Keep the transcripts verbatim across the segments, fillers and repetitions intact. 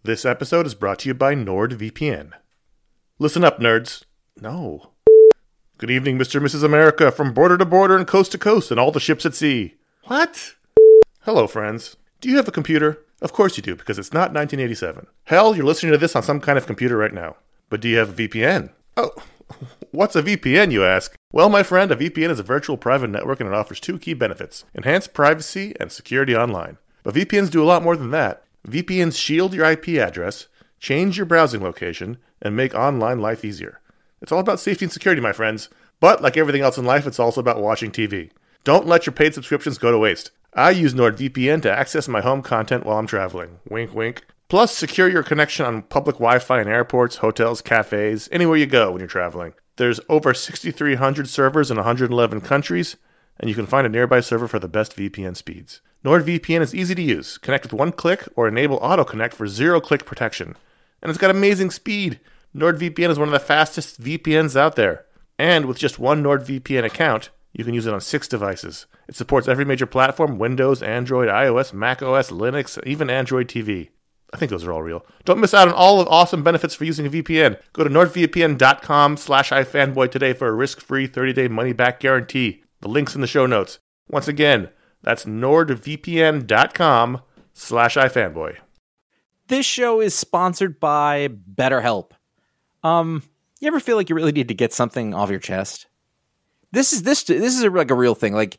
This episode is brought to you by NordVPN. Listen up, nerds. No. Good evening, Mister and Missus America, from border to border and coast to coast and all the ships at sea. What? Hello, friends. Do you have a computer? Of course you do, because it's not nineteen eighty-seven. Hell, you're listening to this on some kind of computer right now. But do you have a V P N? Oh, what's a V P N, you ask? Well, my friend, a V P N is a virtual private network and it offers two key benefits: enhanced privacy and security online. But V P Ns do a lot more than that. V P Ns shield your I P address, change your browsing location, and make online life easier. It's all about safety and security, my friends. But like everything else in life, it's also about watching T V. Don't let your paid subscriptions go to waste. I use NordVPN to access my home content while I'm traveling. Wink, wink. Plus, secure your connection on public Wi-Fi in airports, hotels, cafes, anywhere you go when you're traveling. There's over six thousand three hundred servers in one hundred eleven countries, and you can find a nearby server for the best V P N speeds. NordVPN is easy to use. Connect with one click or enable auto-connect for zero-click protection. And it's got amazing speed. NordVPN is one of the fastest V P Ns out there. And with just one NordVPN account, you can use it on six devices. It supports every major platform: Windows, Android, iOS, macOS, Linux, even Android T V. I think those are all real. Don't miss out on all the awesome benefits for using a V P N. Go to nordvpn.com slash ifanboy today for a risk-free thirty-day money-back guarantee. The link's in the show notes. Once again, that's nordvpn.com slash ifanboy. This show is sponsored by BetterHelp. Um, you ever feel like you really need to get something off your chest? This is this this is a, like a real thing. Like,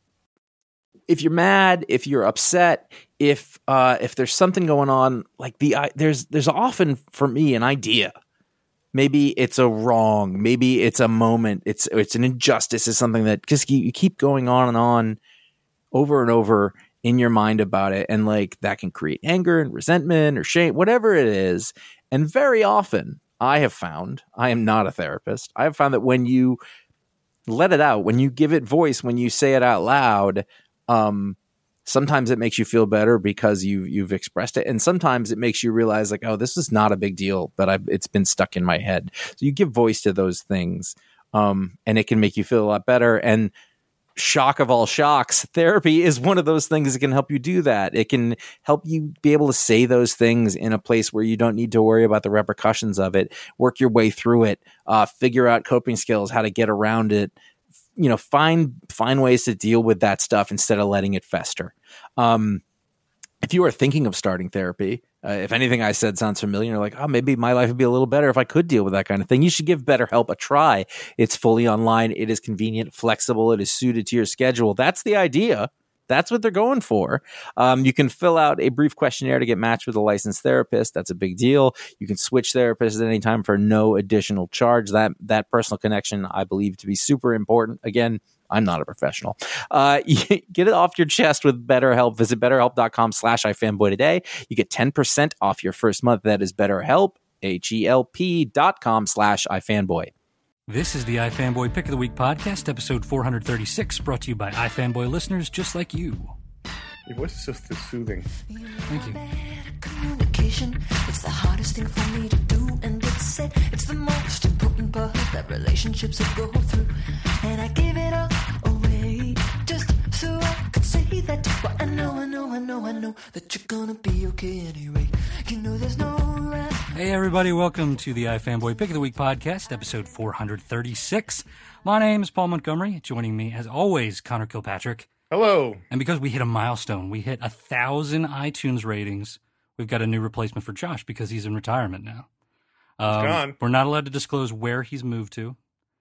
if you're mad, if you're upset, if uh, if there's something going on, like the uh, there's there's often for me an idea. Maybe it's a wrong. Maybe it's a moment. It's it's an injustice. It's something that just you, you keep going on and on, over and over in your mind about it, and like that can create anger and resentment or shame, whatever it is. And very often, I have found, I am not a therapist, I have found that when you let it out, when you give it voice, when you say it out loud, um, sometimes it makes you feel better because you you've expressed it, and sometimes it makes you realize like, oh, this is not a big deal, but I've it's been stuck in my head. So you give voice to those things, um, and it can make you feel a lot better. And shock of all shocks, therapy is one of those things that can help you do that. It can help you be able to say those things in a place where you don't need to worry about the repercussions of it, work your way through it, uh, figure out coping skills, how to get around it, you know, find, find ways to deal with that stuff instead of letting it fester. Um, if you are thinking of starting therapy, uh, if anything I said sounds familiar, you're like, oh, maybe my life would be a little better if I could deal with that kind of thing. You should give BetterHelp a try. It's fully online. It is convenient, flexible. It is suited to your schedule. That's the idea. That's what they're going for. Um, you can fill out a brief questionnaire to get matched with a licensed therapist. That's a big deal. You can switch therapists at any time for no additional charge. That that personal connection, I believe, to be super important. Again, I'm not a professional. Uh, get it off your chest with BetterHelp. Visit betterhelp.com slash ifanboy today. You get ten percent off your first month. That is BetterHelp, H-E-L-P dot com slash ifanboy. This is the iFanboy Pick of the Week podcast, episode four thirty-six, brought to you by iFanboy listeners just like you. Your voice is just soothing. Thank you. Communication, it's the hardest thing for me to do, and it's said it's the most important part that relationships will go through, and I give it all away just so I could say that. But I know, I know, I know, I know that you're gonna be okay anyway. You know there's no right. Hey everybody, welcome to the iFanboy Pick of the Week podcast, episode four thirty-six. My name is Paul Montgomery. Joining me, as always, Connor Kilpatrick. Hello. And because we hit a milestone, we hit a thousand iTunes ratings. We've got a new replacement for Josh because he's in retirement now. Um, he's gone. We're not allowed to disclose where he's moved to,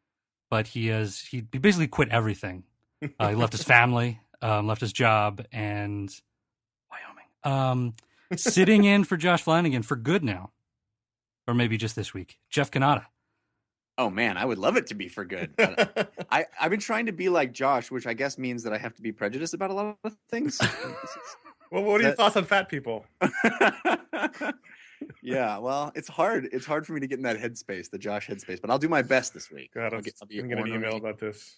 but he has he, he basically quit everything. Uh, he left his family, um, left his job, and Wyoming. Um, sitting in for Josh Flanagan for good now, or maybe just this week. Jeff Cannata. Oh man, I would love it to be for good. I, I've been trying to be like Josh, which I guess means that I have to be prejudiced about a lot of things. Well, what are your that... thoughts on fat people? Yeah, well, it's hard. It's hard for me to get in that headspace, the Josh headspace, but I'll do my best this week. God, I'll I'm, get, I'll I'm getting an email about this.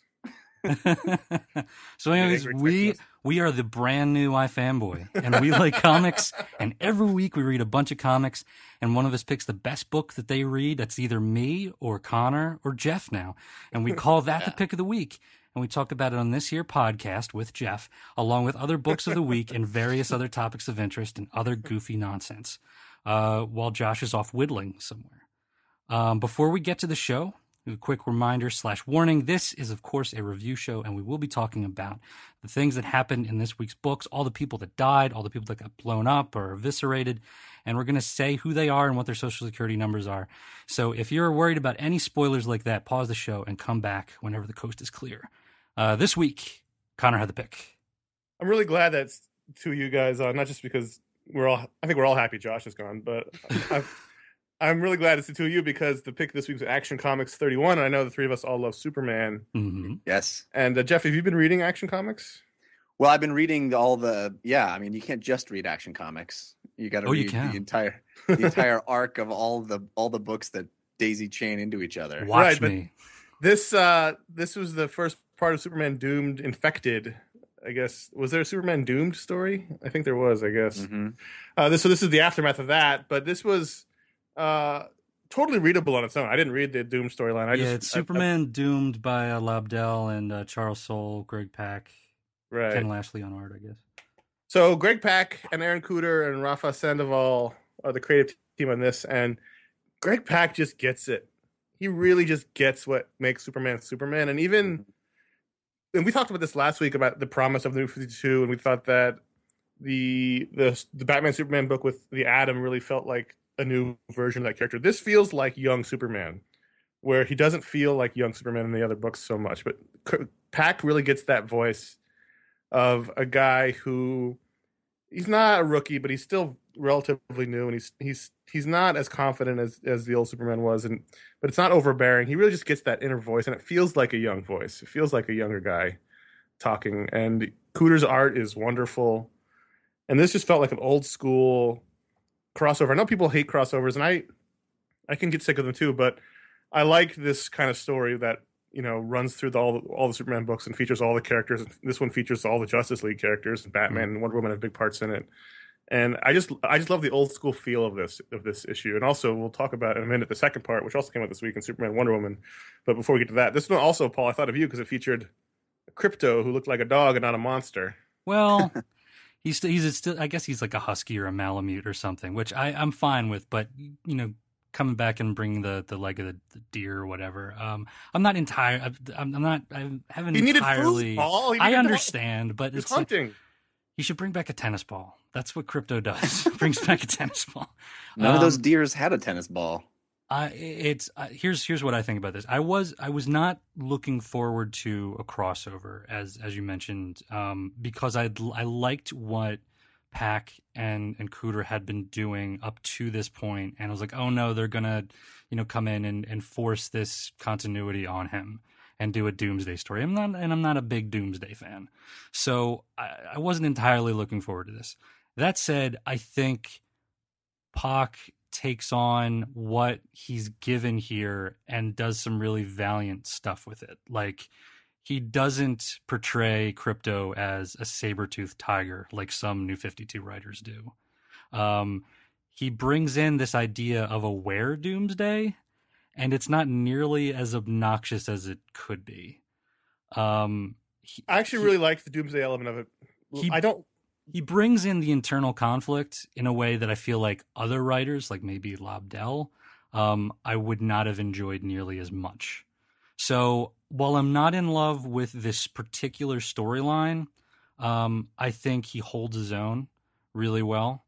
So anyways, we we are the brand new iFanboy, and we like comics, and every week we read a bunch of comics, and one of us picks the best book that they read. That's either me or Connor or Jeff now, and we call that yeah. the pick of the week. And we talk about it on this here podcast with Jeff, along with other books of the week and various other topics of interest and other goofy nonsense. uh, while Josh is off whittling somewhere. Um, before we get to the show, a quick reminder slash warning. This is, of course, a review show, and we will be talking about the things that happened in this week's books, all the people that died, all the people that got blown up or eviscerated, and we're going to say who they are and what their social security numbers are. So if you're worried about any spoilers like that, pause the show and come back whenever the coast is clear. Uh, this week, Connor had the pick. I'm really glad that's two of you guys, uh, not just because we're all, I think we're all happy Josh is gone, but I've, I'm really glad it's the two of you because the pick this week was Action Comics thirty-one, and I know the three of us all love Superman. Mm-hmm. Yes. And uh, Jeff, have you been reading Action Comics? Well, I've been reading all the, yeah, I mean, you can't just read Action Comics. You got to Oh, you read can. the entire the entire arc of all the all the books that daisy chain into each other. Watch Right, but- me. This uh, this was the first part of Superman Doomed Infected. I guess was there a Superman Doomed story? I think there was. I guess. Mm-hmm. Uh, this so this is the aftermath of that, but this was uh, totally readable on its own. I didn't read the Doom storyline. I yeah, just it's I- I- Superman Doomed by uh, Lobdell and uh, Charles Soule, Greg Pak, right. Ken Lashley on art, I guess. So Greg Pak and Aaron Cooter and Rafa Sandoval are the creative team on this, and Greg Pak just gets it. He really just gets what makes Superman Superman, and even and we talked about this last week about the promise of the New fifty-two, and we thought that the the the Batman Superman book with the Atom really felt like a new version of that character. This feels like young Superman, where he doesn't feel like young Superman in the other books so much, but Pak really gets that voice of a guy who he's not a rookie, but he's still relatively new, and he's he's he's not as confident as as the old Superman was, and but it's not overbearing. He really just gets that inner voice, and it feels like a young voice. It feels like a younger guy talking. And Cooter's art is wonderful, and this just felt like an old school crossover. I know people hate crossovers, and I I can get sick of them too, but I like this kind of story that you know runs through the, all the, all the Superman books and features all the characters. This one features all the Justice League characters, and Batman and Wonder Woman have big parts in it. And I just I just love the old school feel of this of this issue. And also we'll talk about in a minute the second part, which also came out this week in Superman Wonder Woman. But before we get to that, this one also, Paul, I thought of you because it featured Crypto who looked like a dog and not a monster. Well, he's still, he's a still, I guess he's like a husky or a Malamute or something, which I, I'm fine with. But you know, coming back and bringing the, the leg of the, the deer or whatever, um, I'm not entire. I'm, I'm not. I haven't He needed entirely. food, Paul. He I needed to- understand, but He was it's like, hunting. he should bring back a tennis ball. That's what Crypto does. Brings back a tennis ball. None of those Um, deers had a tennis ball. I it's uh, here's here's what I think about this. I was I was not looking forward to a crossover as as you mentioned, um, because I I liked what Pak and and Cooter had been doing up to this point, and I was like, oh no, they're gonna you know come in and, and force this continuity on him and do a Doomsday story. I'm not and I'm not a big Doomsday fan, so I, I wasn't entirely looking forward to this. That said, I think Pak takes on what he's given here and does some really valiant stuff with it. Like, he doesn't portray Crypto as a saber-toothed tiger like some New fifty-two writers do. Um, he brings in this idea of a were Doomsday, and it's not nearly as obnoxious as it could be. Um, he, I actually he- really liked the Doomsday element of it. He- I don't he brings in the internal conflict in a way that I feel like other writers, like maybe Lobdell, um, I would not have enjoyed nearly as much. So while I'm not in love with this particular storyline, um, I think he holds his own really well.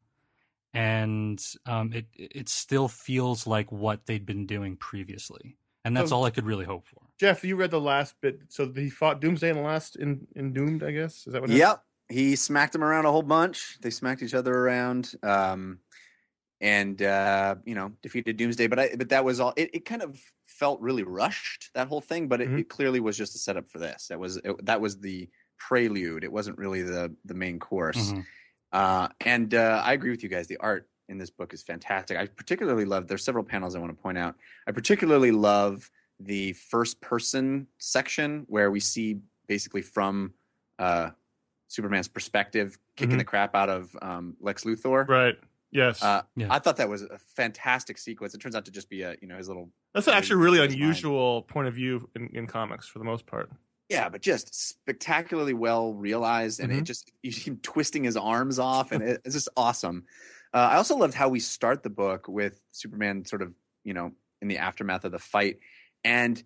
And um, it it still feels like what they'd been doing previously. And that's So- all I could really hope for. Jeff, you read the last bit. So he fought Doomsday in the last in, in Doomed, I guess. Is that what it is? Yep. He smacked him around a whole bunch. They smacked each other around, um, and uh, you know, defeated Doomsday. But I, but that was all. It, it kind of felt really rushed, that whole thing. But it, Mhm. it clearly was just a setup for this. That was it, that was the prelude. It wasn't really the the main course. Mhm. Uh, and uh, I agree with you guys. The art in this book is fantastic. I particularly love. There's several panels I want to point out. I particularly love the first person section where we see basically from uh, Superman's perspective kicking Mhm. the crap out of um, Lex Luthor. Right. Yes. Uh, Yeah. I thought that was a fantastic sequence. It turns out to just be a you know his little That's actually a really his mind. unusual point of view in, in comics for the most part. yeah, but just spectacularly well realized, and Mhm. it just you see him twisting his arms off, and it, it's just awesome. Uh, I also loved how we start the book with Superman sort of, you know, in the aftermath of the fight. And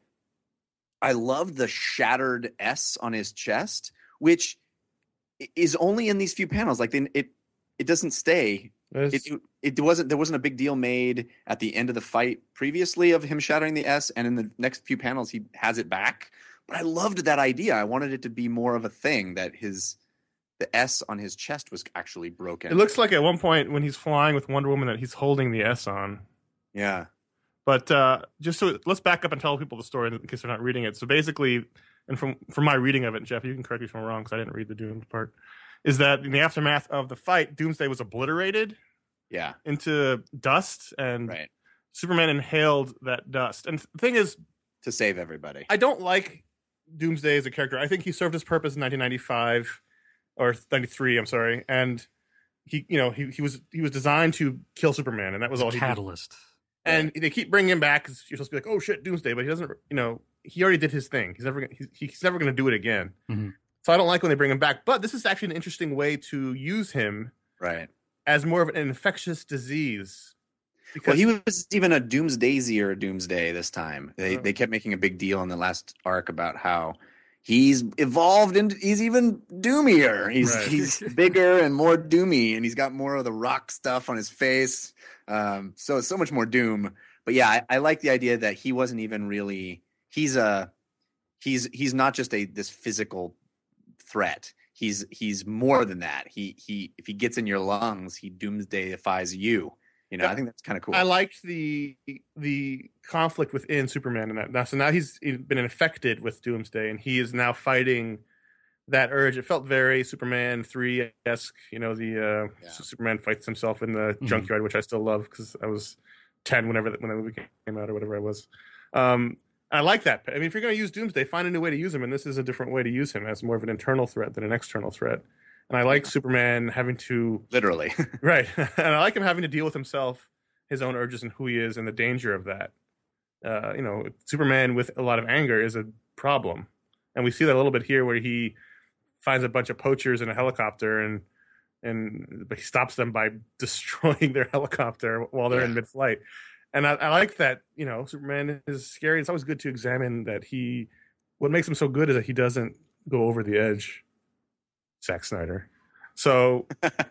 I love the shattered S on his chest, which is only in these few panels. Like, they, it it doesn't stay. It, it, it wasn't there wasn't a big deal made at the end of the fight previously of him shattering the S, and in the next few panels he has it back. But I loved that idea. I wanted it to be more of a thing, that his the S on his chest was actually broken. It looks like at one point when he's flying with Wonder Woman that he's holding the S on. Yeah. But uh, just so let's back up and tell people the story in case they're not reading it. So basically, and from from my reading of it, Jeff, you can correct me if I'm wrong because I didn't read the Doom part, is that in the aftermath of the fight, Doomsday was obliterated Yeah. into dust, and Right. Superman inhaled that dust. And the thing is, To save everybody. I don't like Doomsday as a character. I think he served his purpose in nineteen ninety-five or ninety-three. I'm sorry, and he, you know, he he was he was designed to kill Superman, and that was all he did. Catalyst. And they keep bringing him back because you're supposed to be like, oh shit, Doomsday, but he doesn't. You know, he already did his thing. He's never gonna, he's, he's never going to do it again. Mhm. So I don't like when they bring him back. But this is actually an interesting way to use him Right. as more of an infectious disease. Well, he was even a Doomsdaisier Doomsday this time. They Oh. they kept making a big deal in the last arc about how he's evolved and he's even doomier. He's Right. he's bigger and more doomy, and he's got more of the rock stuff on his face. Um, so it's so much more doom. But yeah, I, I like the idea that he wasn't even really. He's a he's he's not just a this physical threat. He's he's more than that. He he if he gets in your lungs, he doomsdayifies you. You know, Yeah. I think that's kind of cool. I liked the the conflict within Superman in that. Now, so now he's been infected with Doomsday, and he is now fighting that urge. It felt very Superman three esque. You know, the uh, Yeah. Superman fights himself in the Mhm. junkyard, which I still love because I was ten whenever that when that movie came out or whatever I was. Um, I like that. I mean, if you're going to use Doomsday, find a new way to use him, and this is a different way to use him as more of an internal threat than an external threat. And I like Superman having to Literally. right, and I like him having to deal with himself, his own urges, and who he is, and the danger of that. Uh, you know, Superman with a lot of anger is a problem, and we see that a little bit here, where he finds a bunch of poachers in a helicopter, and and but he stops them by destroying their helicopter while they're in Yeah. mid-flight. And I, I like that. You know, Superman is scary. It's always good to examine that he. What makes him so good is that he doesn't go over the edge. Zack Snyder. So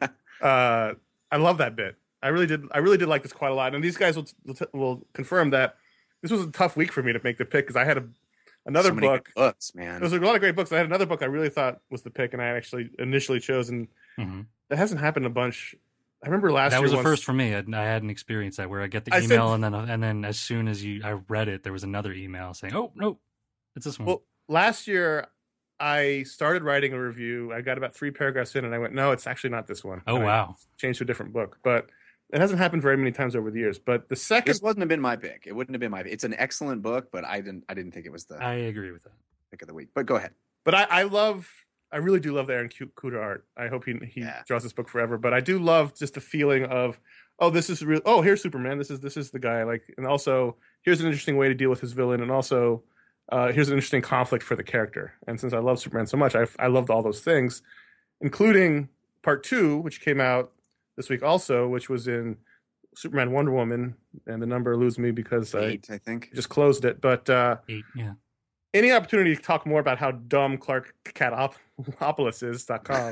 uh, I love that bit. I really did. I really did like this quite a lot. And these guys will will, t- will confirm that this was a tough week for me to make the pick because I had a, another So many book. good books, man. There was a lot of great books. I had another book I really thought was the pick, and I actually initially chose, and Mhm. that hasn't happened a bunch. I remember last That year was a once- first for me. I, I hadn't experienced that where I get the I email said- and then and then as soon as you I read it, there was another email saying, "Oh no, it's this one." Well, last year I started writing a review. I got about three paragraphs in, and I went, "No, it's actually not this one." oh And I wow, changed to a different book, but it hasn't happened very many times over the years. But the second, This wouldn't have been my pick. It wouldn't have been my pick. It's an excellent book, but I didn't I didn't think it was the I agree with that. pick of the week. But go ahead. but I, I love, I really do love the Aaron Cu- Kuder art. I hope he he Yeah. draws this book forever. But I do love just the feeling of, oh, this is real. Oh, here's Superman. This is this is the guy. Like, and also here's an interesting way to deal with his villain, and also uh, here's an interesting conflict for the character. And since I love Superman so much, I I loved all those things, including part two, which came out this week also, which was in Superman Wonder Woman, and the number eludes me because Eight, I think. I just closed it. But uh, Eight, yeah. any opportunity to talk more about how dumb Clark Catopolis is dot com,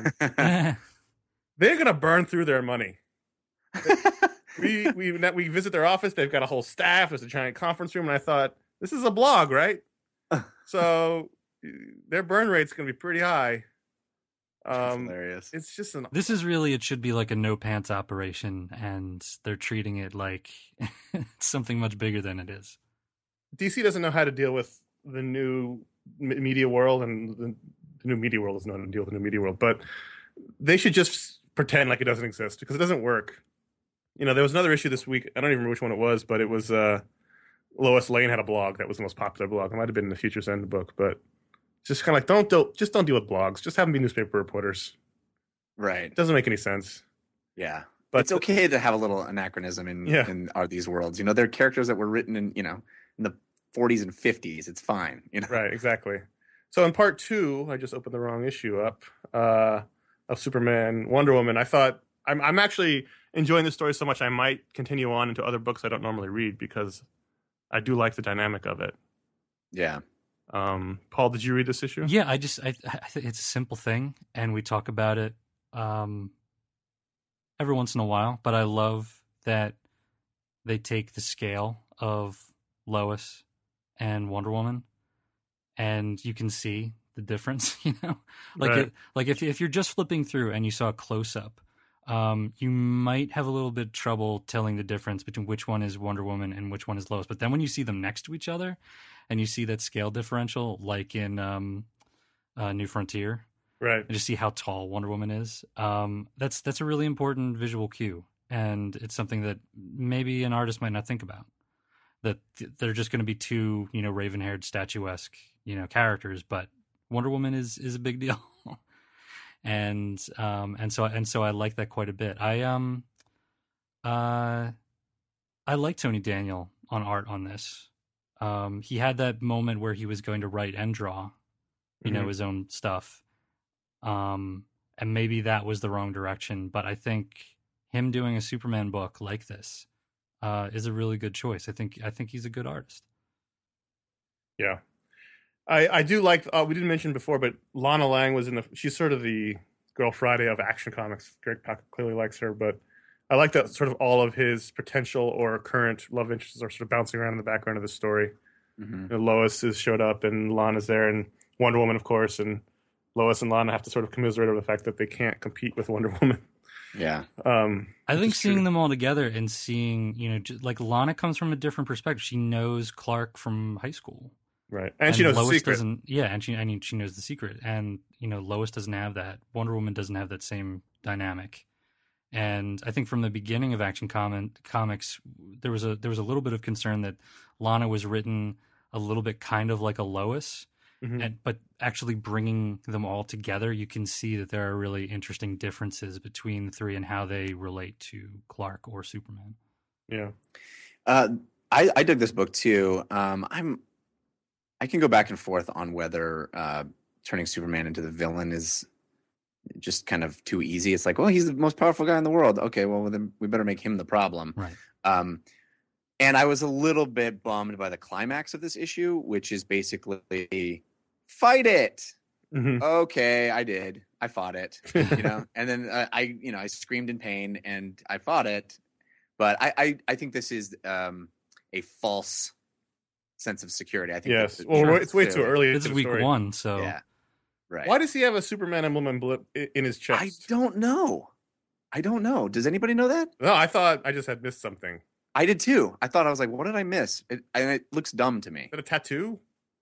they're gonna burn through their money. we we we visit their office. They've got a whole staff. There's a giant conference room, and I thought this is a blog, right? So their burn rate's gonna be pretty high. That's Um, hilarious. it's just an This is really, it should be like a no pants operation, and they're treating it like something much bigger than it is. D C doesn't know how to deal with the new m- media world, and the, the new media world doesn't know how to deal with the new media world. But they should just pretend like it doesn't exist because it doesn't work. You know, there was another issue this week. I don't even remember which one it was, but it was uh, Lois Lane had a blog that was the most popular blog. It might have been in the Future's End book, but just kind of like don't do, just don't deal with blogs. Just have them be newspaper reporters. Right. It doesn't make any sense. Yeah. But It's okay to have a little anachronism in Yeah. in are these worlds. You know, they're characters that were written in, you know, in the forties and fifties. It's fine. You know. Right, exactly. So in part two, I just opened the wrong issue up uh, of Superman, Wonder Woman. I thought I'm I'm actually enjoying the story so much, I might continue on into other books I don't normally read because I do like the dynamic of it. Yeah. Um, Paul, did you read this issue? Yeah, I just I, I think it's a simple thing, and we talk about it um, every once in a while. But I love that they take the scale of Lois and Wonder Woman, and you can see the difference. You know, like Right. it, like if if you're just flipping through and you saw a close up, um, you might have a little bit trouble telling the difference between which one is Wonder Woman and which one is Lois. But then when you see them next to each other, and you see that scale differential, like in um, uh, New Frontier, Right. and just see how tall Wonder Woman is. Um, that's that's a really important visual cue, and it's something that maybe an artist might not think about. That th- they're just going to be two, you know, raven-haired, statuesque, you know, characters, but Wonder Woman is is a big deal, and um, and so and so I like that quite a bit. I um, uh, I like Tony Daniel on art on this. Um, he had that moment where he was going to write and draw, you know, Mhm. his own stuff. Um, and maybe that was the wrong direction, but I think him doing a Superman book like this uh, is a really good choice. I think I think he's a good artist. Yeah. I, I do like, uh, we didn't mention before, but Lana Lang was in the, she's sort of the Girl Friday of Action Comics. Greg Pak clearly likes her, but I like that sort of all of his potential or current love interests are sort of bouncing around in the background of the story. Mm-hmm. You know, Lois has showed up and Lana's there, and Wonder Woman, of course, and Lois and Lana have to sort of commiserate over the fact that they can't compete with Wonder Woman. Yeah. Um, I which think is seeing true. them all together and seeing, you know, just, like Lana comes from a different perspective. She knows Clark from high school. Right. And, she knows Lois the secret. doesn't. Yeah, and she, I mean, she knows the secret, and you know, Lois doesn't have that. Wonder Woman doesn't have that same dynamic. And I think from the beginning of Action Comment, Comics, there was a there was a little bit of concern that Lana was written a little bit kind of like a Lois, Mhm. and but actually bringing them all together, you can see that there are really interesting differences between the three and how they relate to Clark or Superman. Yeah. Uh, I, I dug this book too. Um, I'm I can go back and forth on whether uh, turning Superman into the villain is just kind of too easy. It's like, well, he's the most powerful guy in the world. Okay, well then we better make him the problem. Right. Um, and I was a little bit bummed by the climax of this issue, which is basically fight it. Mhm. Okay, I did. I fought it. You know, and then uh, I, you know, I screamed in pain and I fought it. But I, I, I think this is um, a false sense of security. I think Yes. that's- Well, Sure. it's way too clearly- early. This into is the week story. one, so Yeah. Right. Why does he have a Superman emblem and blip i- in his I chest? don't know. I don't know. Does anybody know that? No, I thought I just had missed something. Is I did too. I thought I was like, what did I miss? It, and it looks dumb to me. that a tattoo?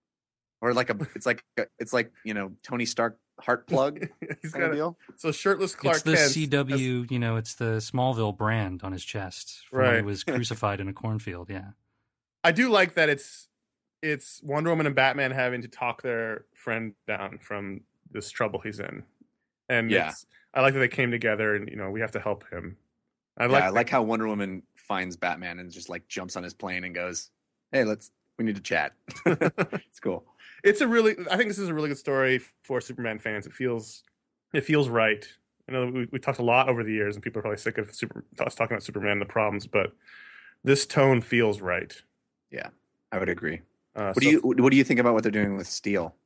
Or like a, it's like, a, it's like you know, Tony Stark heart plug He's kind of got a, deal. so shirtless Clark it's the Kent. C W, you know, it's the Smallville brand on his chest from when he Right. was crucified in a cornfield. Yeah. I do like that it's it's Wonder Woman and Batman having to talk their friend down from this trouble he's in, and Yeah. it's, I like that they came together and you know we have to help him. I Yeah, like I like how Wonder Woman finds Batman and just like jumps on his plane and goes, "Hey, let's we need to chat." It's cool. it's a really I think this is a really good story for Superman fans. It feels it feels right. You know we we talked a lot over the years, and people are probably sick of super us talking about Superman and the problems, but this tone feels right. Yeah, I would agree. Uh, What do so- you What do you think about what they're doing with Steel?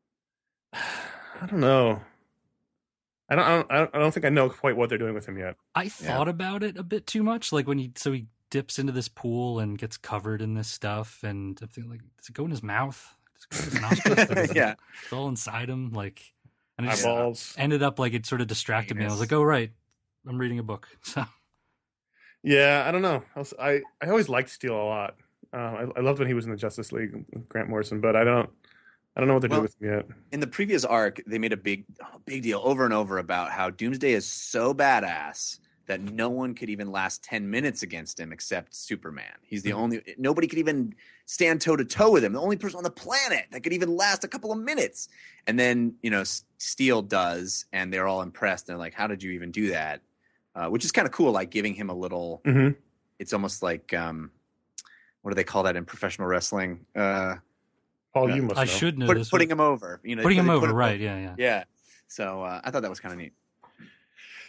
I don't know. I don't, I don't. I don't. I don't think I know quite what they're doing with him yet. I thought about it a bit too much. Like when he, so he dips into this pool and gets covered in this stuff, and I'm thinking, like, does it go in his mouth? Does it go in his nostrils? Like, is it- Yeah. it's all inside him. Like, and it just Eyeballs. ended up like it sort of distracted me. I was Penis. like, oh right, I'm reading a book. So Yeah, I don't know. I was, I, I always liked Steel a lot. Uh, I, I loved when he was in the Justice League with Grant Morrison, but I don't. I don't know what they're Well, doing with him yet. In the previous arc, they made a big, oh, big deal over and over about how Doomsday is so badass that no one could even last ten minutes against him except Superman. He's the only, nobody could even stand toe to toe with him. The only person on the planet that could even last a couple of minutes. And then, you know, S- Steel does, and they're all impressed. They're like, how did you even do that? Uh, which is kind of cool, like giving him a little, Mm-hmm. it's almost like, um, what do they call that in professional wrestling? Uh, Paul, Yeah. you must I know. should know put, this. putting him over. You know, putting him they put over, right? Yeah, yeah. Yeah. So uh, I thought that was kind of neat.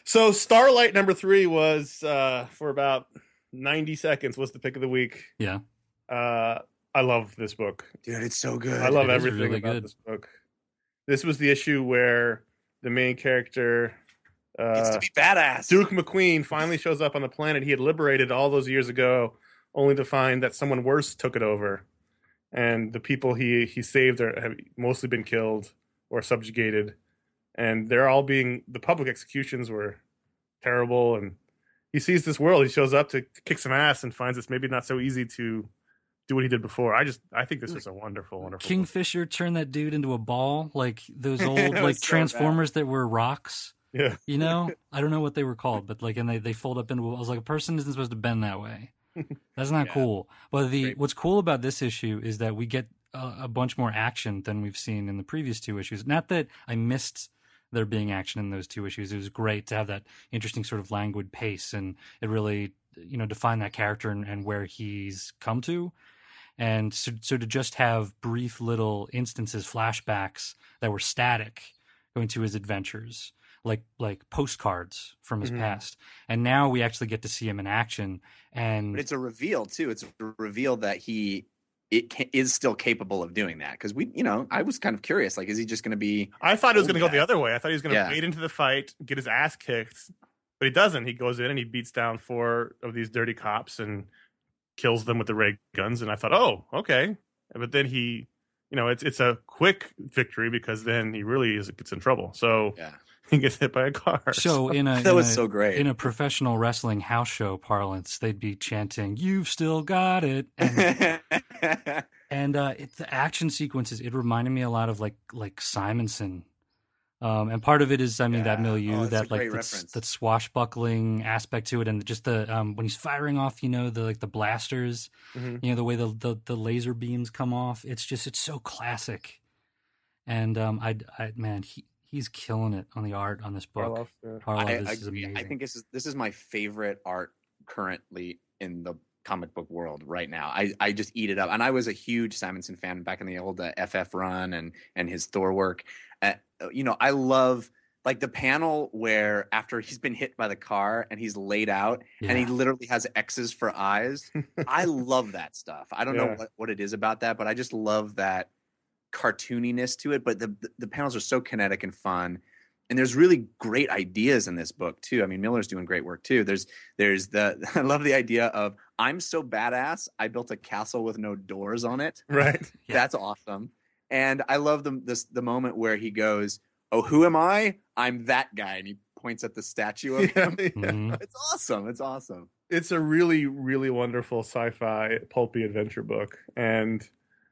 So Starlight number three was uh, for about ninety seconds was the pick of the week. Yeah. Uh, I love this book. Dude, it's so good. I love It is everything really about good. this book. This was the issue where the main character, It's uh, to be badass. Duke McQueen, finally shows up on the planet he had liberated all those years ago, only to find that someone worse took it over, and the people he he saved are, have mostly been killed or subjugated, and they're all being the public executions were terrible. And he sees this world. He shows up to kick some ass and finds it's maybe not so easy to do what he did before. I just I think this was a wonderful, wonderful. book. Kingfisher turned that dude into a ball, like those old It like was so Transformers that were rocks. Yeah. You know, I don't know what they were called, but like, and they, they fold up into. I was like, a person isn't supposed to bend that way. That's not Yeah. cool. But the Great. what's cool about this issue is that we get a, a bunch more action than we've seen in the previous two issues. Not that I missed there being action in those two issues. It was great to have that interesting sort of languid pace, and it really, you know, defined that character and, and where he's come to. And so, so to just have brief little instances, flashbacks that were static, going to his adventures, like like postcards from his Mhm. past, and now we actually get to see him in action. And But it's a reveal too. It's a reveal that he it ca- is still capable of doing that. Because we, you know, I was kind of curious. Like, is he just going to be? I thought it was Old going to go the guy. other way. I thought he was going to Yeah. wade into the fight, get his ass kicked, but he doesn't. He goes in and he beats down four of these dirty cops and kills them with the ray guns. And I thought, oh, okay. But then he, you know, it's it's a quick victory because then he really is gets in trouble. So Yeah, he gets hit by a car. so in a that in was a- so great. in a professional wrestling house show parlance, they'd be chanting, "You've still got it." And, and uh, it, the action sequences, it reminded me a lot of like like Simonson. Um, and part of it is, I mean, that Yeah. milieu, Oh, that's that a like great that's, reference. that swashbuckling aspect to it, and just the um, when he's firing off, you know, the like the blasters, Mhm. you know, the way the, the the laser beams come off. It's just it's so classic. And um, I, I man, he he's killing it on the art on this book. Karloff, yeah. Karloff I, is, I is agree. amazing. I think this is this is my favorite art currently in the comic book world right now. I, I just eat it up, and I was a huge Simonson fan back in the old uh, F F run and and his Thor work. Uh, you know, I love like the panel where after he's been hit by the car and he's laid out and he Yeah. literally has X's for eyes. I love that stuff. I don't know Yeah. what, what it is about that, but I just love that cartooniness to it. But the the, the panels are so kinetic and fun. And there's really great ideas in this book too. I mean, Miller's doing great work too. There's there's the I love the idea of I'm so badass I built a castle with no doors on it. Right. Yeah. That's awesome. And I love the this the moment where he goes, "Oh, who am I? I'm that guy," and he points at the statue of Yeah, him. yeah. Mhm. It's awesome. It's awesome. It's a really, really wonderful sci-fi pulpy adventure book, and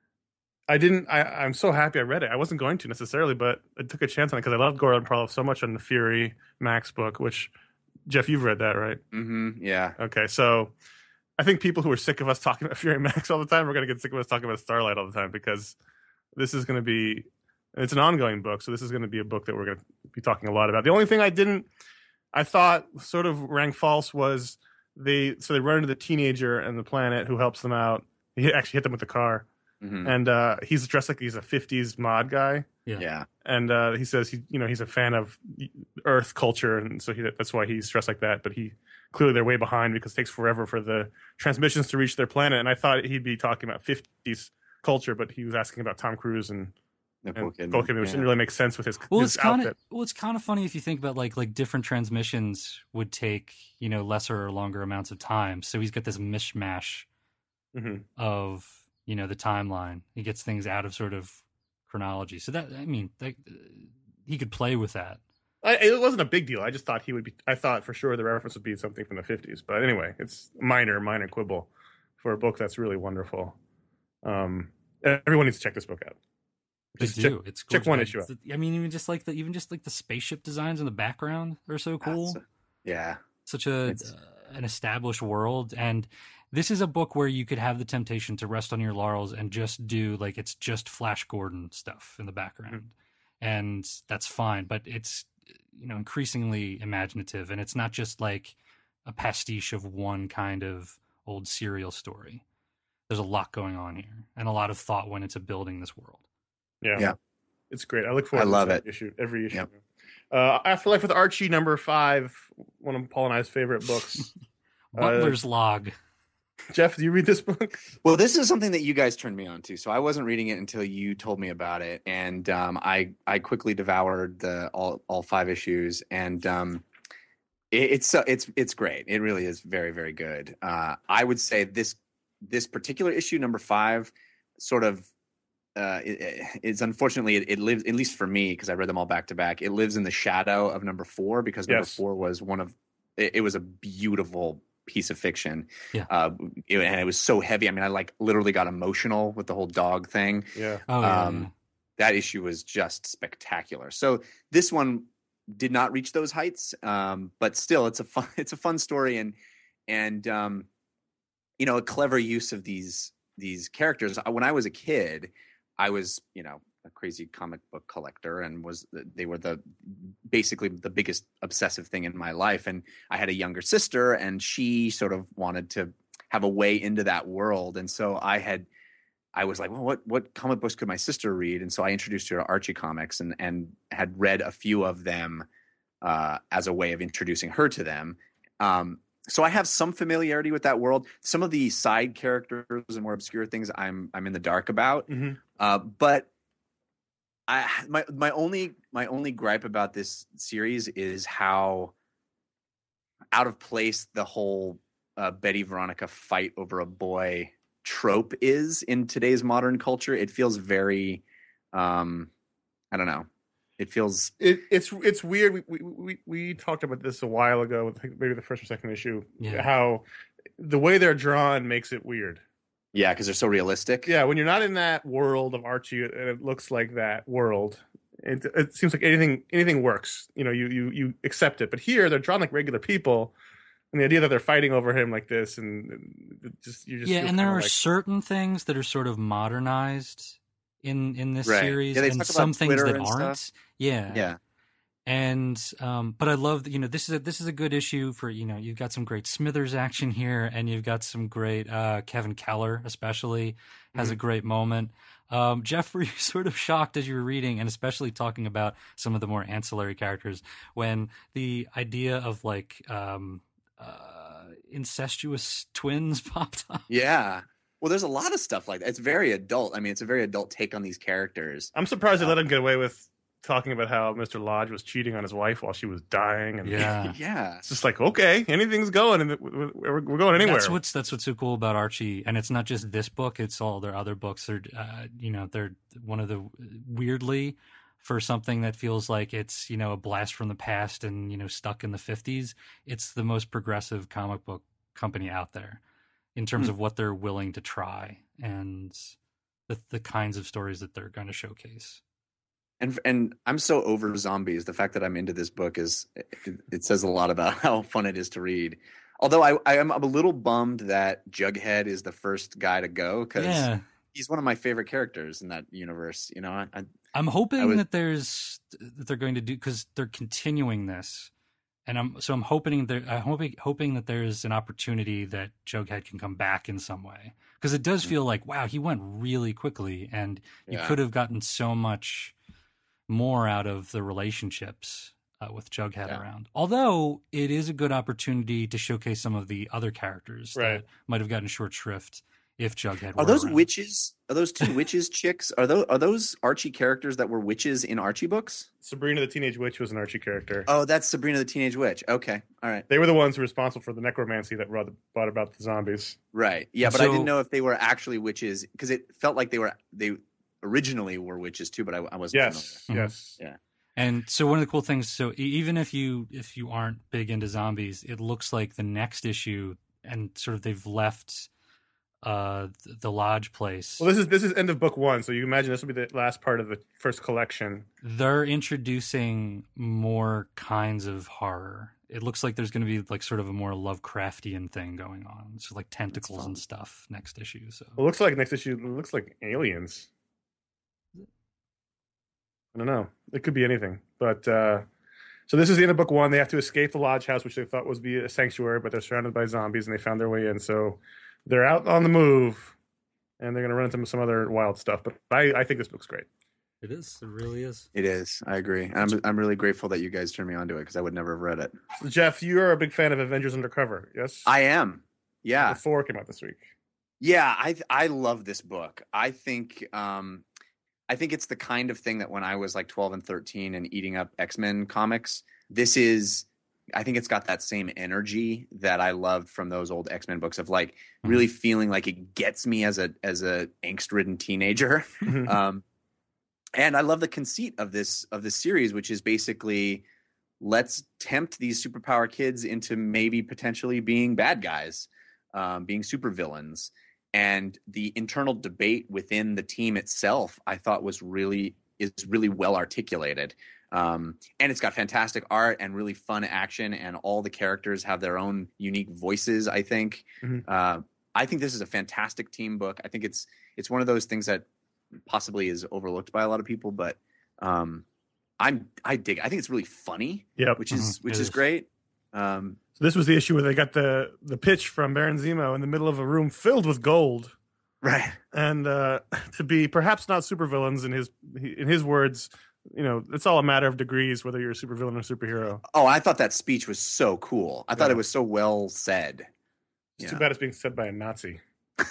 I didn't. I, I'm so happy I read it. I wasn't going to necessarily, but I took a chance on it because I loved Goran Parlov so much on the Fury Max book. Which, Jeff, you've read that, right? Mm-hmm. Yeah. Okay, so I think people who are sick of us talking about Fury Max all the time are going to get sick of us talking about Starlight all the time because this is going to be. It's an ongoing book, so this is going to be a book that we're going to be talking a lot about. The only thing I didn't, I thought sort of rang false was they. So they run into the teenager and the planet who helps them out. He actually hit them with the car, Mhm. and uh, he's dressed like he's a fifties mod guy. Yeah. Yeah. And uh, he says he, you know, he's a fan of Earth culture, and so he, that's why he's dressed like that. But he clearly they're way behind because it takes forever for the transmissions to reach their planet. And I thought he'd be talking about fifties culture, but he was asking about Tom Cruise and, Nicole and Kidman. Nicole Kidman, which Yeah. didn't really make sense with his, Well, his it's kind of outfit. well, it's kind of funny if you think about like like different transmissions would take, you know, lesser or longer amounts of time. So he's got this mishmash hmm of, you know, the timeline. He gets things out of sort of chronology. So that I mean, that, uh, he could play with that. I, it wasn't a big deal. I just thought he would be. I thought for sure the reference would be something from the fifties. But anyway, it's minor, minor quibble for a book that's really wonderful. Um, everyone needs to check this book out. They Just do. check- it's check gorgeous. one I- issue it's- I mean, even just like the even just like the spaceship designs in the background are so cool. That's- yeah. Such a It's- uh, an established world, and this is a book where you could have the temptation to rest on your laurels and just do like it's just Flash Gordon stuff in the background, and that's fine. But it's, you know, increasingly imaginative, and it's not just like a pastiche of one kind of old serial story. There's a lot going on here, and a lot of thought went into building this world. Yeah. Yeah. It's great. I look forward I to love this it. issue, every issue. Yep. Uh, Afterlife with Archie, number five, one of Paul and I's favorite books. Butler's Log. Jeff, do you read this book? Well, this is something that you guys turned me on to, so I wasn't reading it until you told me about it, and um, I I quickly devoured the all all five issues, and um, it, it's uh, it's it's great. It really is very very good. Uh, I would say this this particular issue, number five, sort of uh, it, it's unfortunately it, it lives, at least for me, because I read them all back to back. It lives in the shadow of number four because number Yes. four was one of it, it was a beautiful piece of fiction. Yeah. Uh, it- and it was so heavy. I mean, I like literally got emotional with the whole dog thing. Yeah. Oh, yeah, Um, yeah. That issue was just spectacular. So this one did not reach those heights, um, but still, it's a fun, it's a fun story, and and um, you know, a clever use of these these characters. When I was a kid, I was you know a crazy comic book collector, and was they were the basically the biggest obsessive thing in my life. And I had a younger sister, and she sort of wanted to have a way into that world, and so I had. I was like, well, what what comic books could my sister read? And so I introduced her to Archie comics, and and had read a few of them uh, as a way of introducing her to them. Um, so I have some familiarity with that world. Some of the side characters and more obscure things I'm I'm in the dark about. Mhm. Uh, but I my my only my only gripe about this series is how out of place the whole uh, Betty Veronica fight over a boy trope is in today's modern culture. It feels very um I don't know. It feels It, it's it's weird. We, we we we talked about this a while ago, I think maybe the first or second issue. Yeah. How the way they're drawn makes it weird. yeah, because they're so realistic. Yeah, when you're not in that world of Archie and it looks like that world, it, it seems like anything anything works. You know, you you you accept it. But here they're drawn like regular people, and the idea that they're fighting over him like this, and and just you just Yeah, feel and there kinda are like, certain things that are sort of modernized in in this Right. series, Yeah, they and talk about some things Twitter that and aren't. stuff. Yeah, Yeah. And um, but I love that, you know, this is a, this is a good issue for, you know, you've got some great Smithers action here, and you've got some great uh, Kevin Keller especially has Mm-hmm. a great moment. Um, Jeff, were you sort of shocked as you were reading, and especially talking about some of the more ancillary characters, when the idea of like um, uh, incestuous twins popped up? Yeah. Well, there's a lot of stuff like that. It's very adult. I mean, it's a very adult take on these characters. I'm surprised they let him get away with talking about how Mister Lodge was cheating on his wife while she was dying, and Yeah. Yeah. it's just like, okay, anything's going, and we're, we're going anywhere. That's what's that's what's so cool about Archie, and it's not just this book; it's all their other books. They're, uh, you know, they're one of the weirdly for something that feels like it's, you know, a blast from the past and, you know, stuck in the fifties. It's the most progressive comic book company out there in terms Hmm. of what they're willing to try and the the kinds of stories that they're going to showcase. And and I'm so over zombies. The fact that I'm into this book is it, it says a lot about how fun it is to read. Although I I am I'm a little bummed that Jughead is the first guy to go, because Yeah. he's one of my favorite characters in that universe. You know, I, I I'm hoping I would- that there's that they're going to do, because they're continuing this, and I'm so I'm hoping that I'm hoping hoping that there's an opportunity that Jughead can come back in some way, because it does feel like, wow, he went really quickly, and you Yeah. could have gotten so much more out of the relationships uh, with Jughead Yeah. around. Although it is a good opportunity to showcase some of the other characters Right. that might have gotten short shrift if Jughead Are were those around. witches? Are those two witches chicks? Are those are those Archie characters that were witches in Archie books? Sabrina the Teenage Witch was an Archie character. Oh, that's Sabrina the Teenage Witch. Okay, all right, They were the ones who were responsible for the necromancy that brought, brought about the zombies. right. Yeah, but I So- didn't know if they were actually witches, because it felt like they were they originally were witches too. But I, I wasn't. Yes, Mhm. yes. Yeah. And so one of the cool things, so e- even if you if you aren't big into zombies, it looks like the next issue, and sort of they've left uh th- the lodge place. Well, this is this is end of book one, so you imagine this will be the last part of the first collection. They're introducing more kinds of horror. It looks like there's going to be like sort of a more Lovecraftian thing going on. So like tentacles fun. and stuff next issue. So Well, it looks like next issue it looks like aliens. I don't know. It could be anything. But uh so this is the end of book one. They have to escape the lodge house, which they thought was be a sanctuary, but they're surrounded by zombies and they found their way in. So they're out on the move and they're gonna run into some other wild stuff. But I, I think this book's great. It is. It really is. It is. I agree. And I'm I'm really grateful that you guys turned me onto it because I would never have read it. So Jeff, you're a big fan of Avengers Undercover, yes? I am. Yeah. The four came out this week. Yeah, I I love this book. I think um I think it's the kind of thing that when I was like twelve and thirteen and eating up X-Men comics, this is I think it's got that same energy that I loved from those old X-Men books of like really feeling like it gets me as a as a angst-ridden teenager. um And I love the conceit of this of this series, which is basically let's tempt these superpower kids into maybe potentially being bad guys, um, being supervillains. And the internal debate within the team itself, I thought was really is really well articulated. Um, and it's got fantastic art and really fun action, and all the characters have their own unique voices, I think. Mhm. Uh, I think this is a fantastic team book. I think it's it's one of those things that possibly is overlooked by a lot of people, but um, I'm I dig it. I think it's really funny, Yep. which is Mhm. which It is is. great. Um, So this was the issue where they got the the pitch from Baron Zemo in the middle of a room filled with gold, right. and uh, to be perhaps not supervillains in his in his words, you know, it's all a matter of degrees whether you're a supervillain or superhero. Oh, I thought that speech was so cool. I thought Yeah. it was so well said. It's Yeah. too bad it's being said by a Nazi.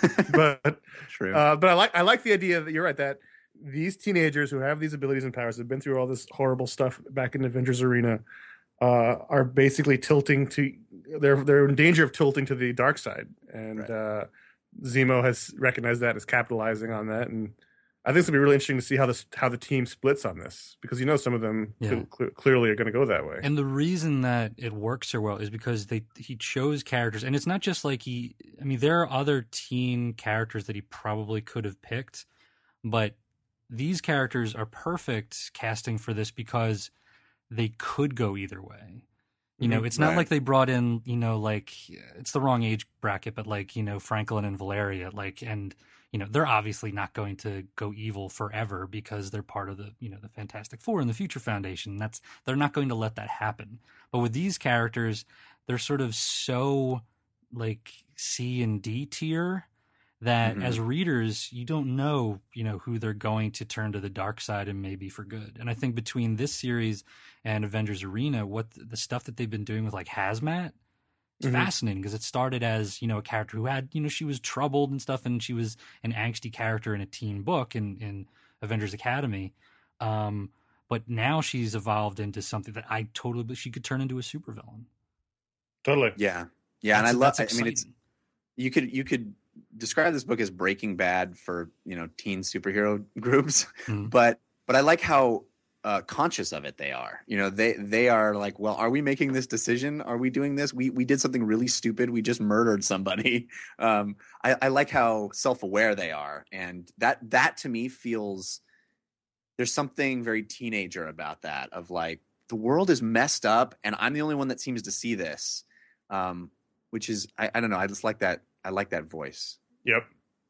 But True. uh, but I like I like the idea that you're right that these teenagers who have these abilities and powers have been through all this horrible stuff back in Avengers Arena uh, are basically tilting to they're they're in danger of tilting to the dark side, and Right. uh, Zemo has recognized that, is capitalizing on that, and I think it's gonna be really interesting to see how this how the team splits on this, because you know some of them Yeah. cl- cl- clearly are going to go that way. And the reason that it works so well is because they he chose characters, and it's not just like he. I mean, there are other teen characters that he probably could have picked, but these characters are perfect casting for this because they could go either way. You know, Mhm. it's not Right. like they brought in, you know, like it's the wrong age bracket, but like, you know, Franklin and Valeria, like, and, you know, they're obviously not going to go evil forever because they're part of the, you know, the Fantastic Four and the Future Foundation. That's, they're not going to let that happen. But with these characters, they're sort of so like C and D tier that Mhm. as readers, you don't know, you know, who they're going to turn to the dark side and maybe for good. And I think between this series and Avengers Arena, what the, the stuff that they've been doing with like Hazmat, it's Mhm. fascinating because it started as, you know, a character who had, you know, she was troubled and stuff, and she was an angsty character in a teen book in, in Avengers Academy. Um, but now she's evolved into something that I totally, she could turn into a supervillain. Totally. Yeah. Yeah. And I That's- love, that's I mean, it's, exciting. you could, you could describe this book as Breaking Bad for, you know, teen superhero groups, Mhm. but, but I like how uh, conscious of it they are. You know, they, they are like, well, are we making this decision? Are we doing this? We, we did something really stupid. We just murdered somebody. Um, I, I like how self-aware they are. And that, that to me feels, there's something very teenager about that, of like, the world is messed up and I'm the only one that seems to see this. Um, which is, I, I don't know. I just like that. I like that voice. Yep.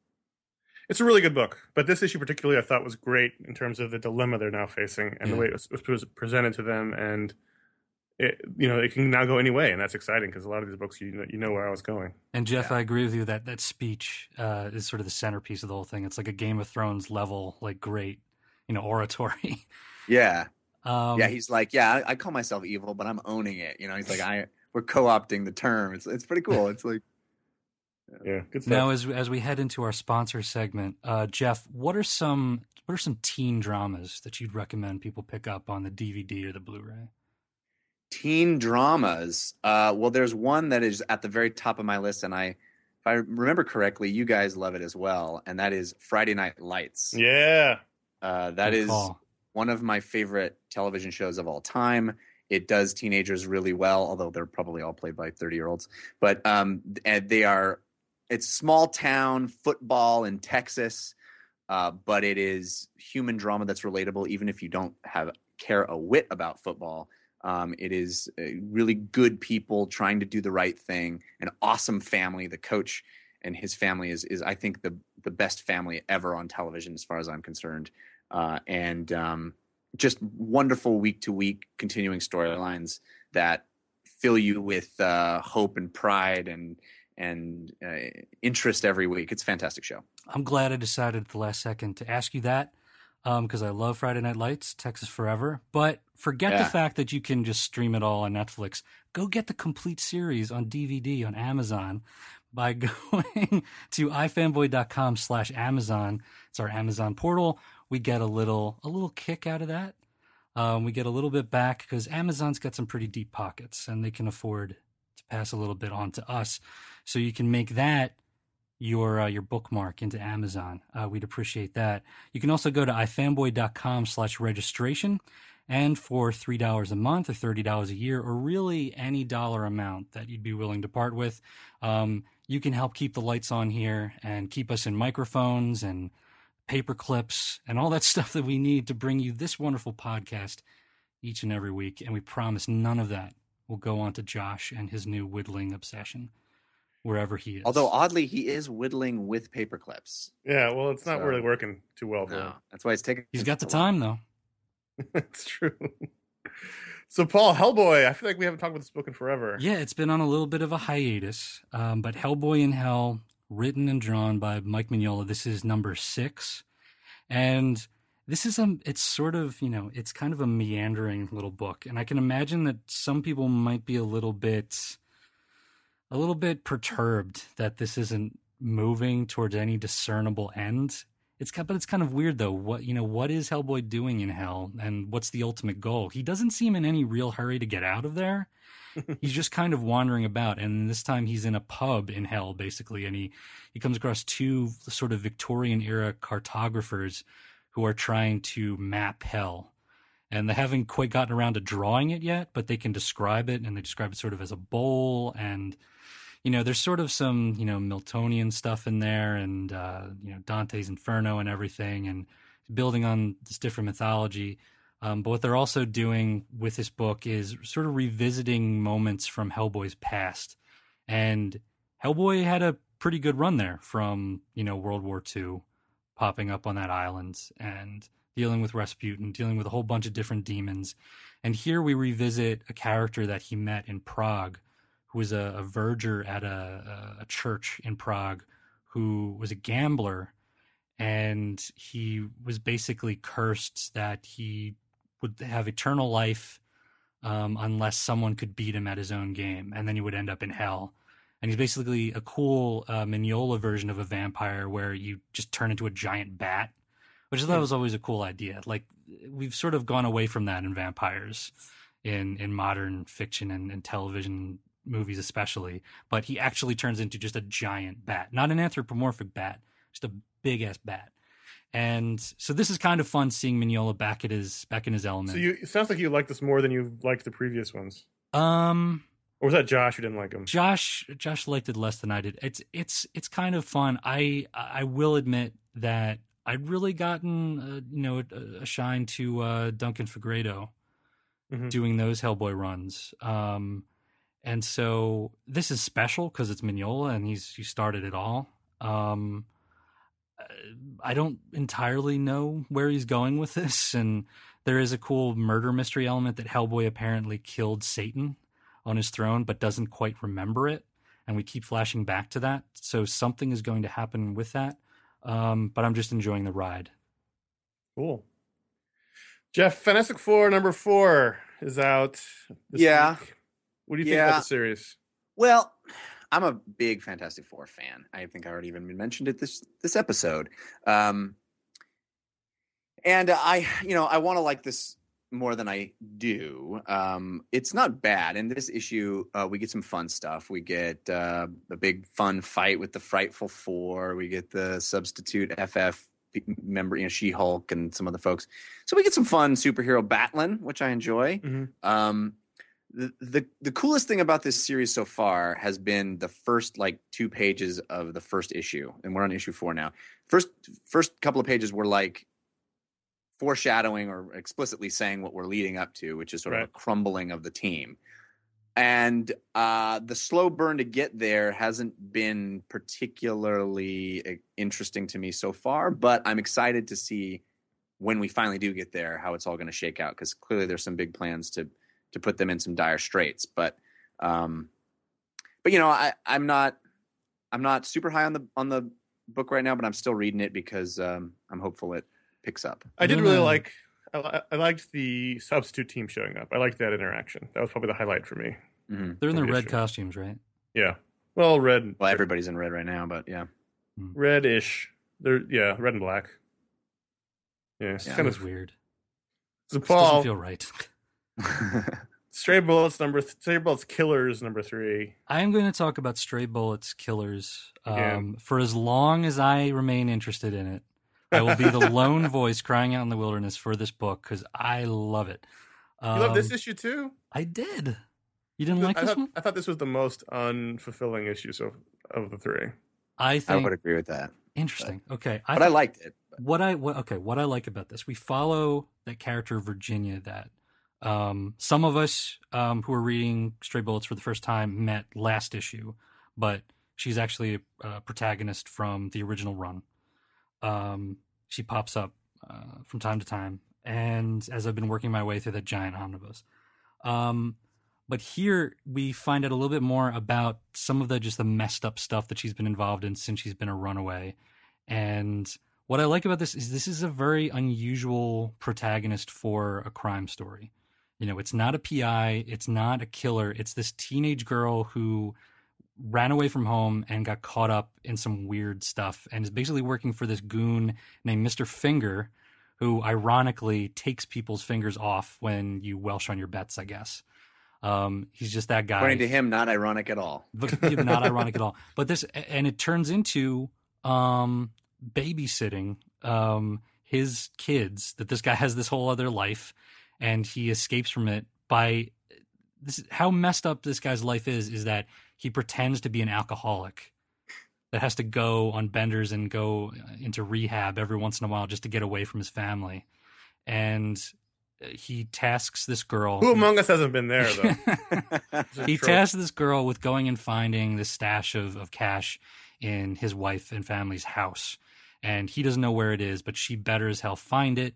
It's a really good book, but this issue particularly I thought was great in terms of the dilemma they're now facing and the Yeah. way it was, it was presented to them, and it, you know, it can now go any way, and that's exciting because a lot of these books, you know, you know where I was going. And Jeff, Yeah. I agree with you that that speech uh, is sort of the centerpiece of the whole thing. It's like a Game of Thrones level, like great, you know, oratory. Yeah. um, Yeah. He's like, yeah, I, I call myself evil, but I'm owning it. You know, he's like, I, we're co-opting the term. It's, it's pretty cool. It's like, Yeah, good stuff. Now, as as we head into our sponsor segment, uh, Jeff, what are some what are some teen dramas that you'd recommend people pick up on the D V D or the Blu-ray? teen dramas. Uh, well, there's one that is at the very top of my list, and I, if I remember correctly, you guys love it as well, and that is Friday Night Lights. Yeah. Uh, that Good is call. one of my favorite television shows of all time. It does teenagers really well, although they're probably all played by thirty-year-olds. But um, and they are. It's small town football in Texas, uh, but it is human drama that's relatable, even if you don't have care a whit about football. Um, it is uh, really good people trying to do the right thing. An awesome family. The coach and his family is is I think the the best family ever on television, as far as I'm concerned. Uh, and um, just wonderful week to week continuing storylines that fill you with uh, hope and pride and and uh, interest every week. It's a fantastic show. I'm glad I decided at the last second to ask you that. because I love Friday Night Lights, Texas Forever. But forget Yeah. the fact that you can just stream it all on Netflix. Go get the complete series on D V D on Amazon by going to ifanboy.com slash Amazon. It's our Amazon portal. We get a little a little kick out of that. Um, we get a little bit back because Amazon's got some pretty deep pockets and they can afford to pass a little bit on to us. So you can make that your uh, your bookmark into Amazon. Uh, we'd appreciate that. You can also go to ifanboy.com slash registration, and for three dollars a month or thirty dollars a year, or really any dollar amount that you'd be willing to part with, um, you can help keep the lights on here and keep us in microphones and paper clips and all that stuff that we need to bring you this wonderful podcast each and every week. And we promise none of that will go on to Josh and his new whittling obsession, wherever he is. Although oddly, he is whittling with paper clips. Yeah, well, it's not So- really working too well for No, him. that's why it's taking. He's got the so long. time, though. It's true. So, Paul, Hellboy, I feel like we haven't talked about this book in forever. Yeah, it's been on a little bit of a hiatus, um, but Hellboy in Hell, written and drawn by Mike Mignola. This is number six, and this is a. It's sort of, you know, it's kind of a meandering little book, and I can imagine that some people might be a little bit, a little bit perturbed that this isn't moving towards any discernible end. It's kind, but it's kind of weird though. What you know, what is Hellboy doing in Hell, and what's the ultimate goal? He doesn't seem in any real hurry to get out of there. He's just kind of wandering about, and this time he's in a pub in Hell, basically, and he he comes across two sort of Victorian era cartographers who are trying to map Hell, and they haven't quite gotten around to drawing it yet, but they can describe it, and they describe it sort of as a bowl, and you know, there's sort of some, you know, Miltonian stuff in there, and, uh, you know, Dante's Inferno and everything, and building on this different mythology. Um, but what they're also doing with this book is sort of revisiting moments from Hellboy's past. And Hellboy had a pretty good run there from, you know, World War Two, popping up on that island and dealing with Rasputin, dealing with a whole bunch of different demons. And here we revisit a character that he met in Prague, who was a, a verger at a, a church in Prague, who was a gambler, and he was basically cursed that he would have eternal life um, unless someone could beat him at his own game, and then he would end up in hell. And he's basically a cool uh, Mignola version of a vampire where you just turn into a giant bat, which I thought was always a cool idea. Like, we've sort of gone away from that in vampires in, in modern fiction and, and television movies especially, but he actually turns into just a giant bat, not an anthropomorphic bat, just a big ass bat. And so this is kind of fun seeing Mignola back at his back in his element. So you, it sounds like you like this more than you liked the previous ones. um Or was that Josh who didn't like him? Josh Josh liked it less than I did. It's it's it's kind of fun. I I will admit that I'd really gotten uh, you know a, a shine to uh, Duncan Fegredo Mhm. doing those Hellboy runs. Um, and so this is special because it's Mignola and he's he started it all. Um, I don't entirely know where he's going with this, and there is a cool murder mystery element that Hellboy apparently killed Satan on his throne, but doesn't quite remember it, and we keep flashing back to that. So something is going to happen with that. Um, but I'm just enjoying the ride. Cool. Jeff, Fantastic Four number four is out. This Yeah. week. What do you think Yeah. about the series? Well, I'm a big Fantastic Four fan. I think I already even mentioned it this this episode. Um, and I, you know, I want to like this more than I do. Um, it's not bad. In this issue, uh, we get some fun stuff. We get uh, a big fun fight with the Frightful Four. We get the substitute F F member, you know, She-Hulk and some other folks. So we get some fun superhero battling, which I enjoy. Mhm. Um, the, the the coolest thing about this series so far has been the first like two pages of the first issue, and we're on issue four now. First first couple of pages were like foreshadowing or explicitly saying what we're leading up to, which is sort of Right. a crumbling of the team. And uh, the slow burn to get there hasn't been particularly uh, interesting to me so far, but I'm excited to see when we finally do get there how it's all going to shake out, because clearly there's some big plans to to put them in some dire straits. But um, but you know, I, I'm not I'm not super high on the on the book right now, but I'm still reading it because um, I'm hopeful it picks up. I did Then, really uh, like. I, li- I liked the substitute team showing up. I liked that interaction. That was probably the highlight for me. Mm-hmm. They're in their Maybe I red should. costumes, right? Yeah. Well, red. Well, everybody's in red right now, but yeah. Reddish. They're yeah, red and black. Yeah, it's Yeah, kind That was of. weird. So This doesn't Paul, feel right. Stray Bullets number. Th- Stray Bullets Killers number three. I am going to talk about Stray Bullets Killers um, Again. for as long as I remain interested in it. I will be the lone voice crying out in the wilderness for this book because I love it. You love this Um, issue too? I did. You didn't like I this thought, one? I thought this was the most unfulfilling issue so, of the three. I I think would agree with that. interesting. Okay, I But I think- liked it. what I what okay what I like about this, we follow that character Virginia that um, some of us um, who are reading Stray Bullets for the first time met last issue, but she's actually a, a protagonist from the original run. Um, she pops up uh, from time to time, and as I've been working my way through that giant omnibus. Um, but here we find out a little bit more about some of the just the messed up stuff that she's been involved in since she's been a runaway. And what I like about this is this is a very unusual protagonist for a crime story. You know, it's not a P I, it's not a killer, it's this teenage girl who ran away from home and got caught up in some weird stuff and is basically working for this goon named Mister Finger, who ironically takes people's fingers off when you Welsh on your bets, I guess. Um, he's just that guy. According to him, not ironic at all. But not ironic at all. But this, and it turns into um, babysitting um, his kids. That this guy has this whole other life, and he escapes from it by this. How messed up this guy's life is is that he pretends to be an alcoholic that has to go on benders and go into rehab every once in a while just to get away from his family, and he tasks this girl. Who among us hasn't been there, though? He trope. tasks this girl with going and finding this stash of, of cash in his wife and family's house. And he doesn't know where it is, but she better as hell find it.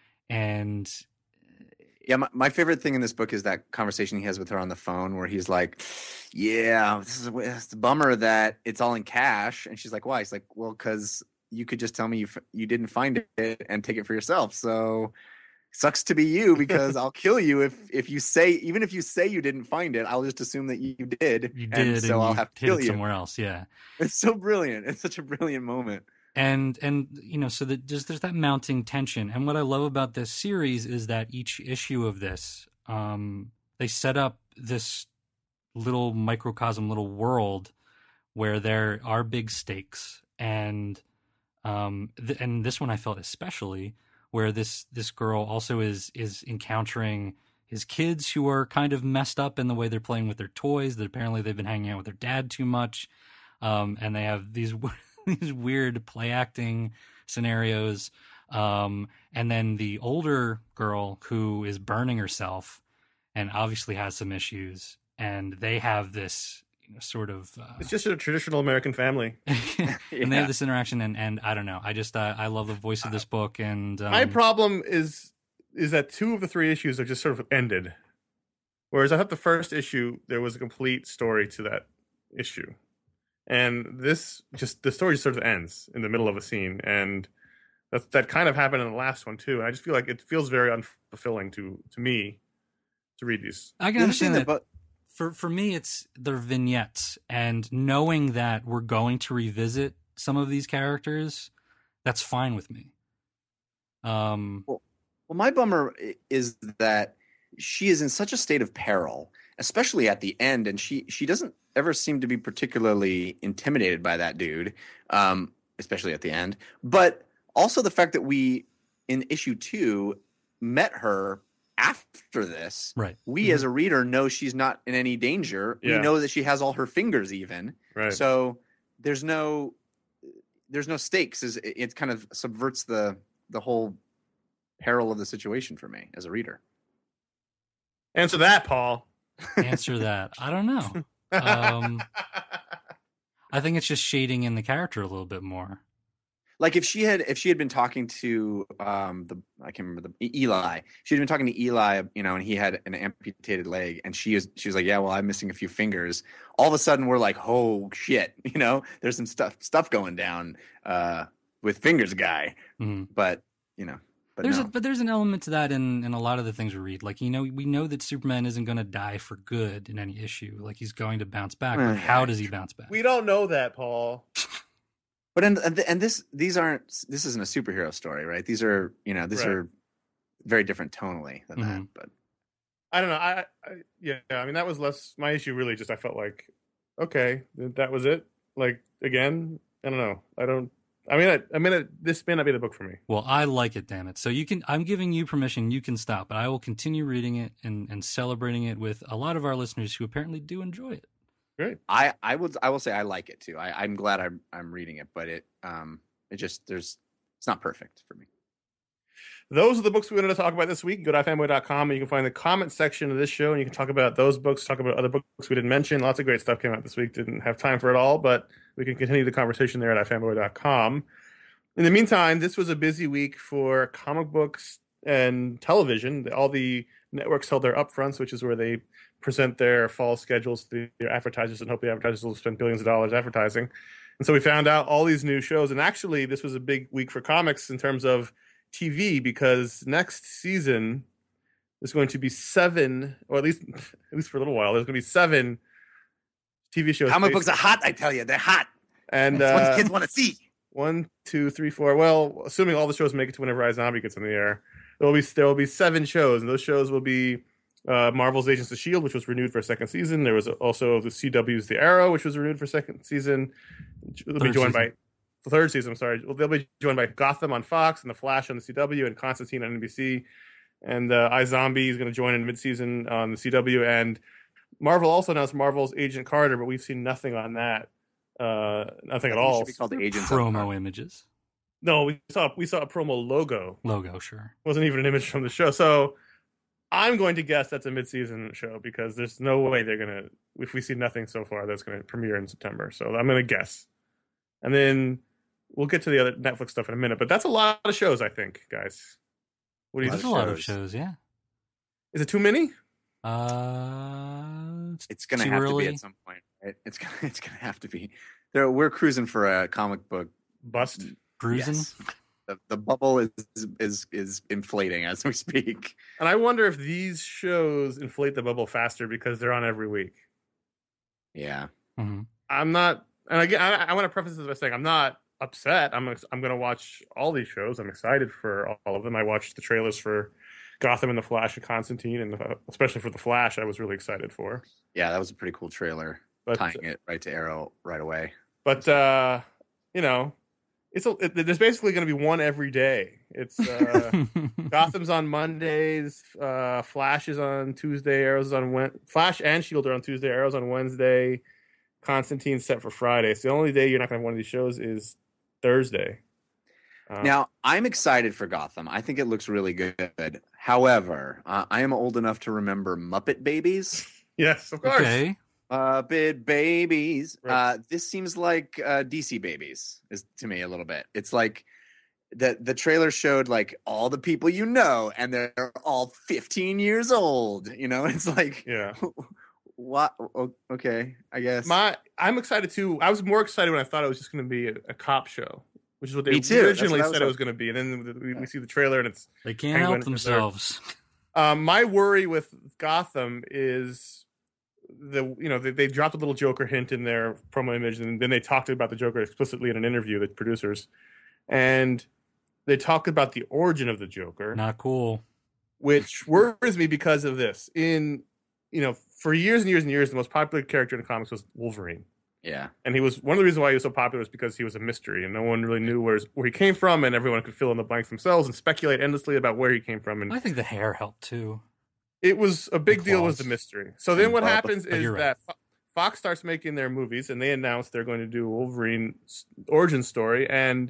And Yeah, my, my favorite thing in this book is that conversation he has with her on the phone where he's like, yeah, this is it's a bummer that it's all in cash. And she's like, why? He's like, well, because you could just tell me you, f- you didn't find it and take it for yourself. So sucks to be you because I'll kill you if, if you say, even if you say you didn't find it, I'll just assume that you did. you and did, so and I'll you have to hid kill it you. somewhere else. Yeah. It's so brilliant. It's such a brilliant moment. And and you know, so that there's there's that mounting tension. And what I love about this series is that each issue of this, um, they set up this little microcosm, little world where there are big stakes. And um, th- and this one I felt especially where this this girl also is is encountering his kids who are kind of messed up in the way they're playing with their toys. That apparently they've been hanging out with their dad too much, um, and they have these. these weird play acting scenarios. Um, and then the older girl who is burning herself and obviously has some issues. And they have this you know, sort of, uh, It's just a traditional American family. and they Yeah. have this interaction. And, and I don't know. I just, uh, I love the voice of this book. And, um, My problem is is that two of the three issues are just sort of ended. Whereas I thought the first issue, there was a complete story to that issue. And this just the story just sort of ends in the middle of a scene, and that that kind of happened in the last one too. And I just feel like it feels very unfulfilling to to me to read these. I can The other thing understand that. that bu- For for me, it's their vignettes, and knowing that we're going to revisit some of these characters, that's fine with me. Um, Well, my bummer i- is that she is in such a state of peril, especially at the end, and she she doesn't ever seem to be particularly intimidated by that dude, um, especially at the end. But also the fact that we, in issue two, met her after this. right. We, as a reader, know she's not in any danger. Yeah. We know that she has all her fingers even. Right. So there's no there's no stakes. Is it, it kind of subverts the the whole peril of the situation for me as a reader. Answer that, Paul. Answer that. I don't know. Um, I think it's just shading in the character a little bit more. Like if she had if she had been talking to um the I can't remember the Eli, she had been talking to Eli, you know, and he had an amputated leg, and she was she was like, yeah, well, I'm missing a few fingers. All of a sudden, we're like, oh shit, you know, there's some stuff stuff going down uh, with Fingers guy. Mhm. But you know. But There's no. a, but there's an element to that in, in a lot of the things we read. Like, you know, we know that Superman isn't going to die for good in any issue. Like, he's going to bounce back. But how does he bounce back? We don't know that, Paul. But and and this these aren't this isn't a superhero story, right? These are you know these Right. are very different tonally than Mhm. that. But I don't know. I, I yeah. I mean, that was less my issue. Really, just I felt like, okay, that was it. Like again, I don't know. I don't. I mean, I, I mean, it, this may not be the book for me. Well, I like it, damn it. So you can, I'm giving you permission. You can stop, but I will continue reading it and, and celebrating it with a lot of our listeners who apparently do enjoy it. Great. I I would I will say I like it too. I, I'm glad I'm I'm reading it, but it um it just there's it's not perfect for me. Those are the books we wanted to talk about this week. Go to ifanboy dot com and you can find the comment section of this show and you can talk about those books, talk about other books we didn't mention. Lots of great stuff came out this week. Didn't have time for it all, but we can continue the conversation there at ifanboy dot com. In the meantime, this was a busy week for comic books and television. All the networks held their upfronts, which is where they present their fall schedules to their advertisers and hope the advertisers will spend billions of dollars advertising. And so we found out all these new shows. And actually, this was a big week for comics in terms of T V because next season there's going to be seven, or at least at least for a little while, there's going to be seven T V shows. Comic based- books are hot, I tell you, they're hot. and That's what uh, the kids want to see. one, two, three, four. Well, assuming all the shows make it to whenever iZombie gets in the air, there will be there will be seven shows, and those shows will be uh, Marvel's Agents of S H I E L D, which was renewed for a second season. There was also the C W's The Arrow, which was renewed for second season. They'll be Third joined season. by the third season. I'm sorry. Well, they'll be joined by Gotham on Fox and The Flash on the C W and Constantine on N B C. And uh, iZombie is going to join in midseason on the C W. And Marvel also announced Marvel's Agent Carter, but we've seen nothing on that. Uh, nothing at It all. should be called the Agents of Promo Carter. images. No, we saw we saw a promo logo. Logo, sure. Wasn't even an image from the show. So I'm going to guess that's a mid-season show because there's no way they're gonna. If we see nothing so far, that's going to premiere in September. So I'm going to guess, and then we'll get to the other Netflix stuff in a minute. But that's a lot of shows, I think, guys. What do you There's think? a lot of shows. shows, yeah. Is it too many? Uh, it's It's gonna too have early. to be at some point. Right? It's gonna it's gonna have to be. There, we're cruising for a comic book Bust. Bruising. Yes. The, the bubble is is is inflating as we speak. And I wonder if these shows inflate the bubble faster because they're on every week. Yeah. hmm I'm not, and again, I, I want to preface this by saying I'm not upset. I'm ex- I'm going to watch all these shows. I'm excited for all of them. I watched the trailers for Gotham and the Flash and Constantine, and the, especially for the Flash, I was really excited for. Yeah, that was a pretty cool trailer. But tying it right to Arrow right away. but uh, you know, it's a, it, there's basically going to be one every day. It's uh, Gotham's on Mondays, uh, Flash is on Tuesday, Arrows is on Wed- Flash and Shield are on Tuesday, Arrows on Wednesday, Constantine's set for Friday. So the only day you're not going to have one of these shows is Thursday. Uh, Now, I'm excited for Gotham. I think it looks really good. However, uh, I am old enough to remember Muppet Babies. yes, of course. okay. Muppet Babies. Right. Uh, this seems like uh, D C Babies is to me a little bit. It's like the the trailer showed like all the people you know, and they're all fifteen years old. You know, it's like Yeah. what? o- Okay, I guess. My, I'm excited too. I was more excited when I thought it was just going to be a, a cop show, which is what they Me too. That's originally what I was said it was hoping. going to be. And then we, we see the trailer, and it's They can't Penguin help is there. themselves. Um, my worry with Gotham is the you know they, they dropped a little Joker hint in their promo image, and then they talked about the Joker explicitly in an interview, the producers, and they talked about the origin of the Joker, Not cool. which worries me because of this. In you know, for years and years and years, the most popular character in the comics was Wolverine. yeah. And he was one of the reasons why he was so popular was because he was a mystery, and no one really knew where his, where he came from, and everyone could fill in the blanks themselves and speculate endlessly about where he came from. And I think the hair helped too. it was a big The deal was claws. the mystery. So then what Well, happens but is you're right. that Fo- Fox starts making their movies, and they announce they're going to do Wolverine origin story, and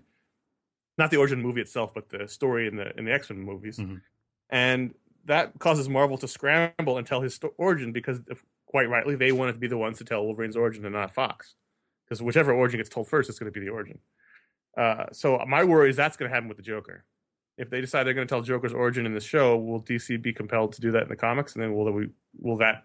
not the origin movie itself, but the story in the in the X-Men movies, Mhm. and that causes Marvel to scramble and tell his sto- origin because, if, quite rightly, they wanted to be the ones to tell Wolverine's origin and not Fox, because whichever origin gets told first, it's going to be the origin. Uh, so my worry is that's going to happen with the Joker. If they decide they're going to tell Joker's origin in the show, will D C be compelled to do that in the comics? And then will we will that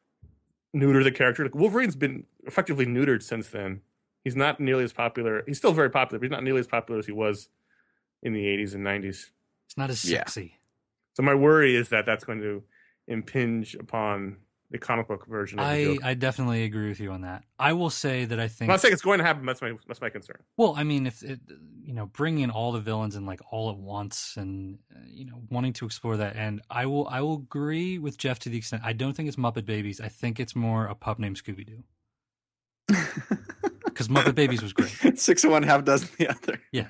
neuter the character? Like, Wolverine's been effectively neutered since then. He's not nearly as popular. He's still very popular, but he's not nearly as popular as he was in the eighties and nineties. It's not as Yeah. sexy. So my worry is that that's going to impinge upon the comic book version of the I, Joker. I definitely agree with you on that. I will say that I I'm think. not saying it's going to happen. That's my that's my concern. Well, I mean, if it, you know, bringing in all the villains and like all at once, and uh, you know, wanting to explore that, and I will, I will agree with Jeff to the extent I don't think it's Muppet Babies. I think it's more a pup named Scooby Doo, because Muppet Babies was great. Six of one, half dozen the other. Yeah,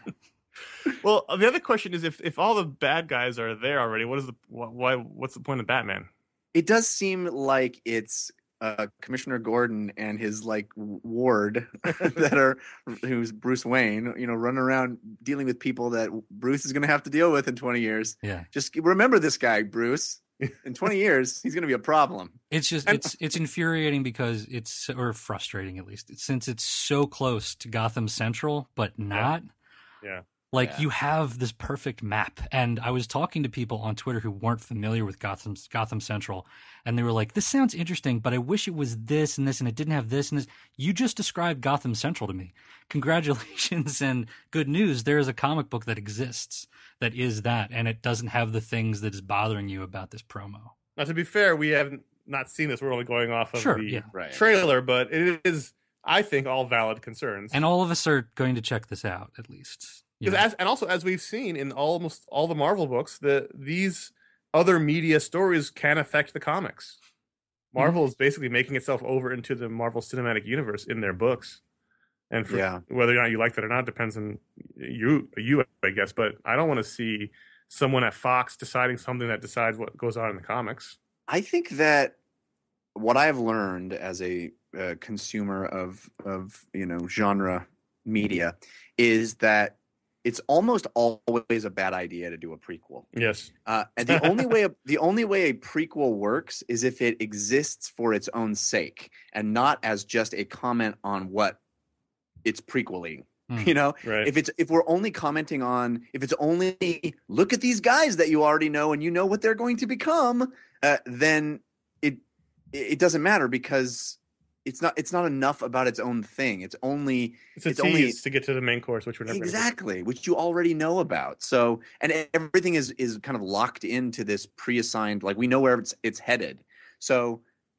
Well, the other question is if if all the bad guys are there already, what is the why? What's the point of Batman? It does seem like it's uh, Commissioner Gordon and his like ward that are who's Bruce Wayne, you know, running around dealing with people that Bruce is going to have to deal with in twenty years. yeah. Just remember this guy, Bruce. In twenty years, he's going to be a problem. It's just it's it's infuriating because it's or frustrating at least since it's so close to Gotham Central, but not. Yeah. Like Yeah. you have this perfect map, and I was talking to people on Twitter who weren't familiar with Gotham Gotham Central, and they were like, "This sounds interesting, but I wish it was this and this, and it didn't have this and this." You just described Gotham Central to me. Congratulations and good news. There is a comic book that exists that is that, and it doesn't have the things that is bothering you about this promo. Now, to be fair, we haven't not seen this. We're only going off of Sure, the yeah. Right. trailer, but it is, I think, all valid concerns. And all of us are going to check this out at least. You know? Because as and also as we've seen in almost all the Marvel books, the these other media stories can affect the comics. Marvel is basically making itself over into the Marvel Cinematic Universe in their books, and for, Yeah. whether or not you like that or not depends on you, you I guess. But I don't want to see someone at Fox deciding something that decides what goes on in the comics. I think that what I've learned as a uh, consumer of of you know genre media is that it's almost always a bad idea to do a prequel. Yes, Uh, and the only way a, the only way a prequel works is if it exists for its own sake and not as just a comment on what it's prequeling. Hmm. You know, right. if it's if we're only commenting on if it's only look at these guys that you already know and you know what they're going to become, uh, then it it doesn't matter because it's not it's not enough about its own thing. It's only it's a it's tease only- to get to the main course, which we're never gonna get. exactly which you already know about. So and everything is is kind of locked into this pre-assigned, like we know where it's it's headed. So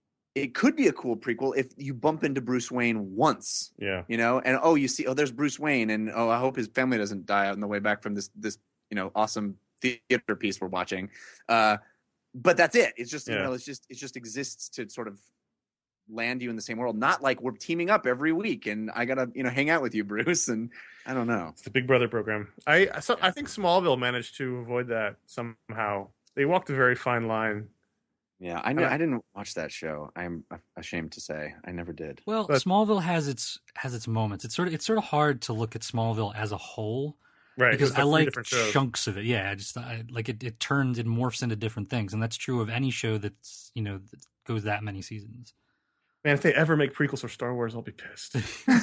it could be a cool prequel if you bump into Bruce Wayne once, Yeah, you know, and oh, you see, oh, there's Bruce Wayne, and oh, I hope his family doesn't die on the way back from this this you know awesome theater piece we're watching. Uh, but that's it. It's just you Yeah. know, it's just it just exists to sort of land you in the same world. Not like we're teaming up every week, and I gotta you know hang out with you, Bruce. And I don't know. it's the Big Brother program. I so, I think Smallville managed to avoid that somehow. They walked a very fine line. Yeah, I know. Uh, I didn't watch that show. I'm ashamed to say I never did. Well, But- Smallville has its has its moments. It's sort of it's sort of hard to look at Smallville as a whole Right, because it's I three like different shows. chunks of it. Yeah, I just I, like it. It turns it morphs into different things, and that's true of any show that's you know that goes that many seasons. Man, if they ever make prequels for Star Wars, I'll be pissed.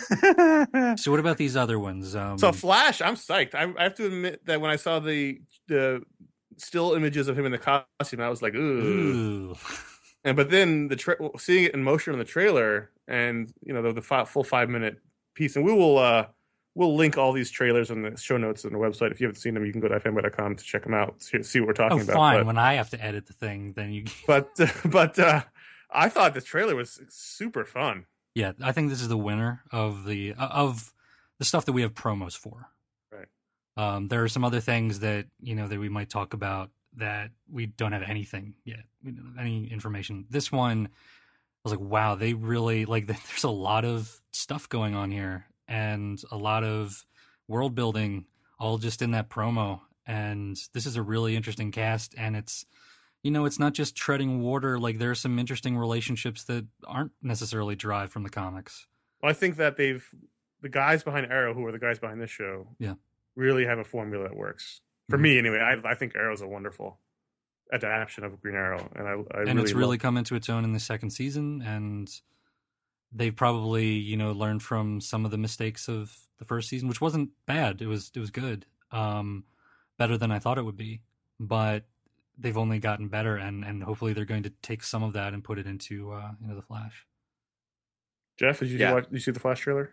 So what about these other ones? Um, So Flash, I'm psyched. I, I have to admit that when I saw the the still images of him in the costume, I was like, ooh. ooh. And but then the tra- seeing it in motion in the trailer, and you know the, the fi- full five minute piece, and we will uh we'll link all these trailers in the show notes on the website. If you haven't seen them, you can go to f m boy dot com to check them out, see, see what we're talking Oh, about. fine. But When I have to edit the thing, then you. but, but uh, I thought the trailer was super fun. Yeah, I think this is the winner of the of the stuff that we have promos for. Right. Um, there are some other things that you know that we might talk about that we don't have anything yet, we don't have any information. This one, I was like, wow, they really like. There's a lot of stuff going on here, and a lot of world building, all just in that promo. And this is a really interesting cast, and it's. You know, it's not just treading water. Like, there are some interesting relationships that aren't necessarily derived from the comics. Well, I think that they've the guys behind Arrow, who are the guys behind this show, Yeah. really have a formula that works for Mhm. me. Anyway, I I think Arrow's a wonderful adaptation of Green Arrow, and I, I and really it's really love- come into its own in the second season. And they've probably, you know, learned from some of the mistakes of the first season, which wasn't bad. It was, it was good. Um, better than I thought it would be. But they've only gotten better, and, and hopefully they're going to take some of that and put it into uh, into the Flash. Jeff, did you Yeah. watch, did you see the Flash trailer?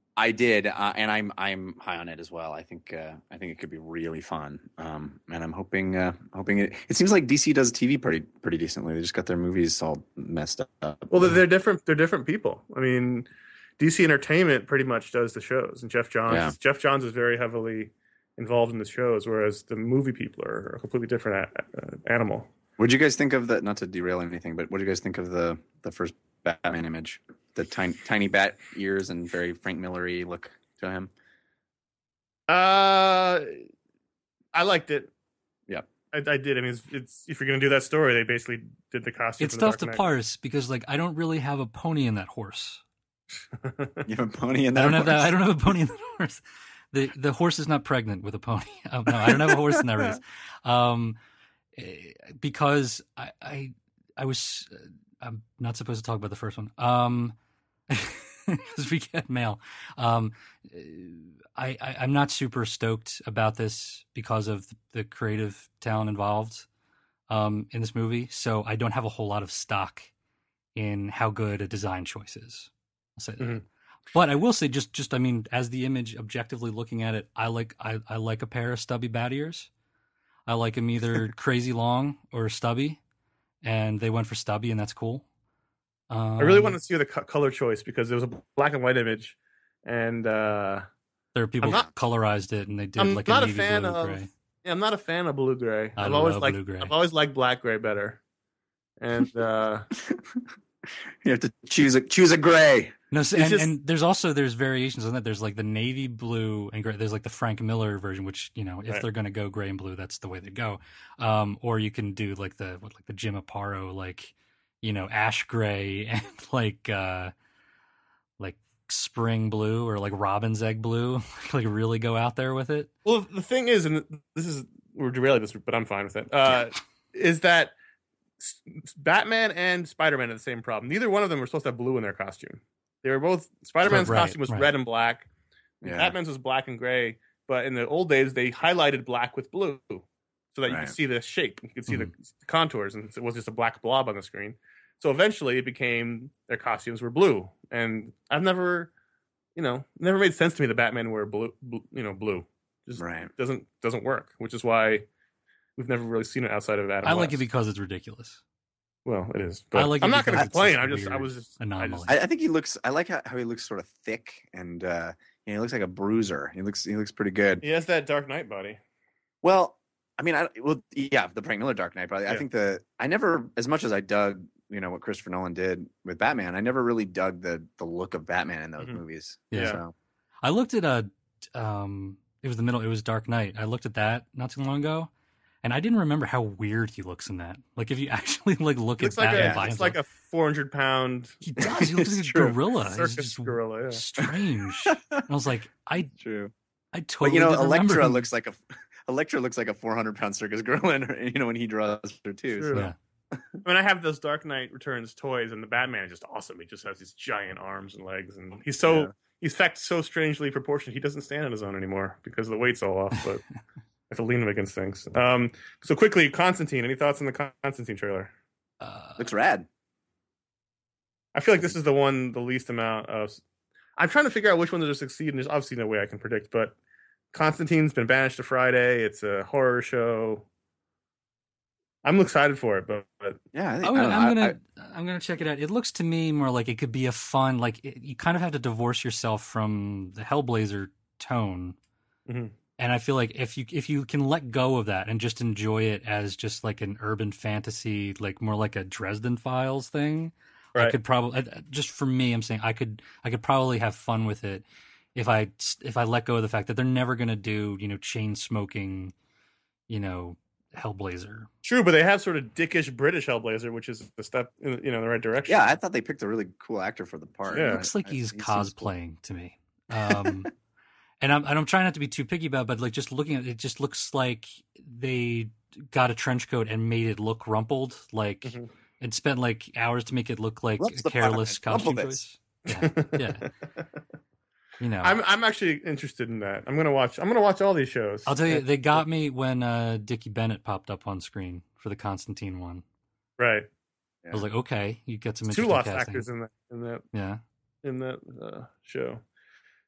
I did, uh, and I'm I'm high on it as well. I think uh, I think it could be really fun, um, and I'm hoping uh, hoping it. It seems like D C does T V pretty pretty decently. They just got their movies all messed up. Well, they're, they're different. They're different people. I mean, D C Entertainment pretty much does the shows, and Jeff Johns. Yeah. Jeff Johns is very heavily involved in the shows, whereas the movie people are a completely different a- uh, animal. What did you guys think of the? Not to derail anything, but what did you guys think of the the first Batman image? The tiny tiny bat ears and very Frank Miller-y look to him. Uh, I liked it. Yep. I, I did. I mean, it's, it's if you're going to do that story, they basically did the costume. It's for the tough to Dark Knight. parse because like I don't really have a pony in that horse. You have a pony in I that. don't have that. horse? I don't have a pony in that horse. The the horse is not pregnant with a pony. Oh, no, I don't have a horse in that race. Um, eh, because I I I was uh, I'm not supposed to talk about the first one. Um, because we get mail. Um, I, I I'm not super stoked about this because of the creative talent involved um in this movie. So I don't have a whole lot of stock in how good a design choice is. I'll say that. Mhm. But I will say, just, just I mean, as the image, objectively looking at it, I like, I, I like a pair of stubby bat ears. I like them either crazy long or stubby, and they went for stubby, and that's cool. Um, I really want to see the co- color choice because there was a black and white image, and uh, There are people I'm not- who colorized it, and they did I'm like not a a navy fan blue of. gray. Yeah, I'm not a fan of blue gray. I I've always love liked blue gray. I've always liked black gray better, and uh, You have to choose a choose a gray. No, so, It's and, just- and there's also there's variations on that. There's like the navy blue and gray. There's like the Frank Miller version, which you know, if Right. they're gonna go gray and blue, that's the way they go. Um, or you can do like the what, like the Jim Aparo, like you know, ash gray and like uh, like spring blue or like robin's egg blue. Like really go out there with it. well, the thing is, and this is we're derailing this, but I'm fine with it. Uh, is that S- Batman and Spider-Man had the same problem? Neither one of them were supposed to have blue in their costume. They were both Spider-Man's Right, costume was right. red and black. Yeah. Batman's was black and gray. But in the old days, they highlighted black with blue so that you Right. could see the shape, you could see Mhm. the contours, and it was just a black blob on the screen. So eventually, it became their costumes were blue, and I've never, you know, never made sense to me that Batman wear blue, blue you know, blue. Just Right. doesn't doesn't work, which is why we've never really seen it outside of Adam. I like it West. because it's ridiculous. Well, it is. But I like it I'm not going to because it's complain. just I just, I weird was just, I anomaly. just I, I think he looks. I like how, how he looks sort of thick and uh, you know, he looks like a bruiser. He looks he looks pretty good. he has that Dark Knight body. Well, I mean, I well, yeah, the Frank Miller Dark Knight. Probably. I Yeah. think the I never, as much as I dug, you know, what Christopher Nolan did with Batman, I never really dug the the look of Batman in those Mhm. movies. Yeah. So, I looked at a, um, it was the middle. It was Dark Knight. I looked at that not too long ago, and I didn't remember how weird he looks in that. Like if you actually like look He at looks like Batman a, by it's himself, like a four hundred pound he does. He looks It's like a true. gorilla. He's circus just gorilla. Yeah. strange. And I was like, I, true. I But totally. you know, didn't remember Elektra him. looks like a Elektra looks like a four hundred pound circus gorilla, in her, you know, when he draws her too. True. So. Yeah. I mean, I have those Dark Knight Returns toys, and the Batman is just awesome. He just has these giant arms and legs, and he's so Yeah. he's fact so strangely proportioned. He doesn't stand on his own anymore because the weight's all off. But I have to lean him against things. Um, so quickly, Constantine. Any thoughts on the Constantine trailer? Uh, Looks rad. I feel like this is the one the least amount of. I'm trying to figure out which one to succeed, and there's obviously no way I can predict. But Constantine's been banished to Friday. It's a horror show. I'm excited for it, but, but Yeah, I think, I'm I gonna, don't know, I'm I- gonna, I- I, am gonna check it out. It looks to me more like it could be a fun, like it, you kind of have to divorce yourself from the Hellblazer tone, Mhm. and I feel like if you if you can let go of that and just enjoy it as just like an urban fantasy, like more like a Dresden Files thing, I Right. could probably just for me, I'm saying I could I could probably have fun with it if I if I let go of the fact that they're never gonna do you know chain smoking, you know. Hellblazer. true. But they have sort of dickish British Hellblazer, which is the step in, you know in the right direction. yeah, I thought they picked a really cool actor for the part. Yeah. It looks like I- he's he seems cool. cosplaying to me. Um, and I'm and I'm trying not to be too picky about it, but like just looking at it, it just looks like they got a trench coat and made it look rumpled, like Mhm. and spent like hours to make it look like Rumps a the careless parliament, costume rumple choice. Yeah, yeah. You know, I'm I'm actually interested in that. I'm gonna watch. I'm gonna watch all these shows. I'll tell you, they got me when uh, Dickie Bennett popped up on screen for the Constantine one. right. I was like, okay, you get some Two interesting lost casting. actors in that in that Yeah. in that uh, show.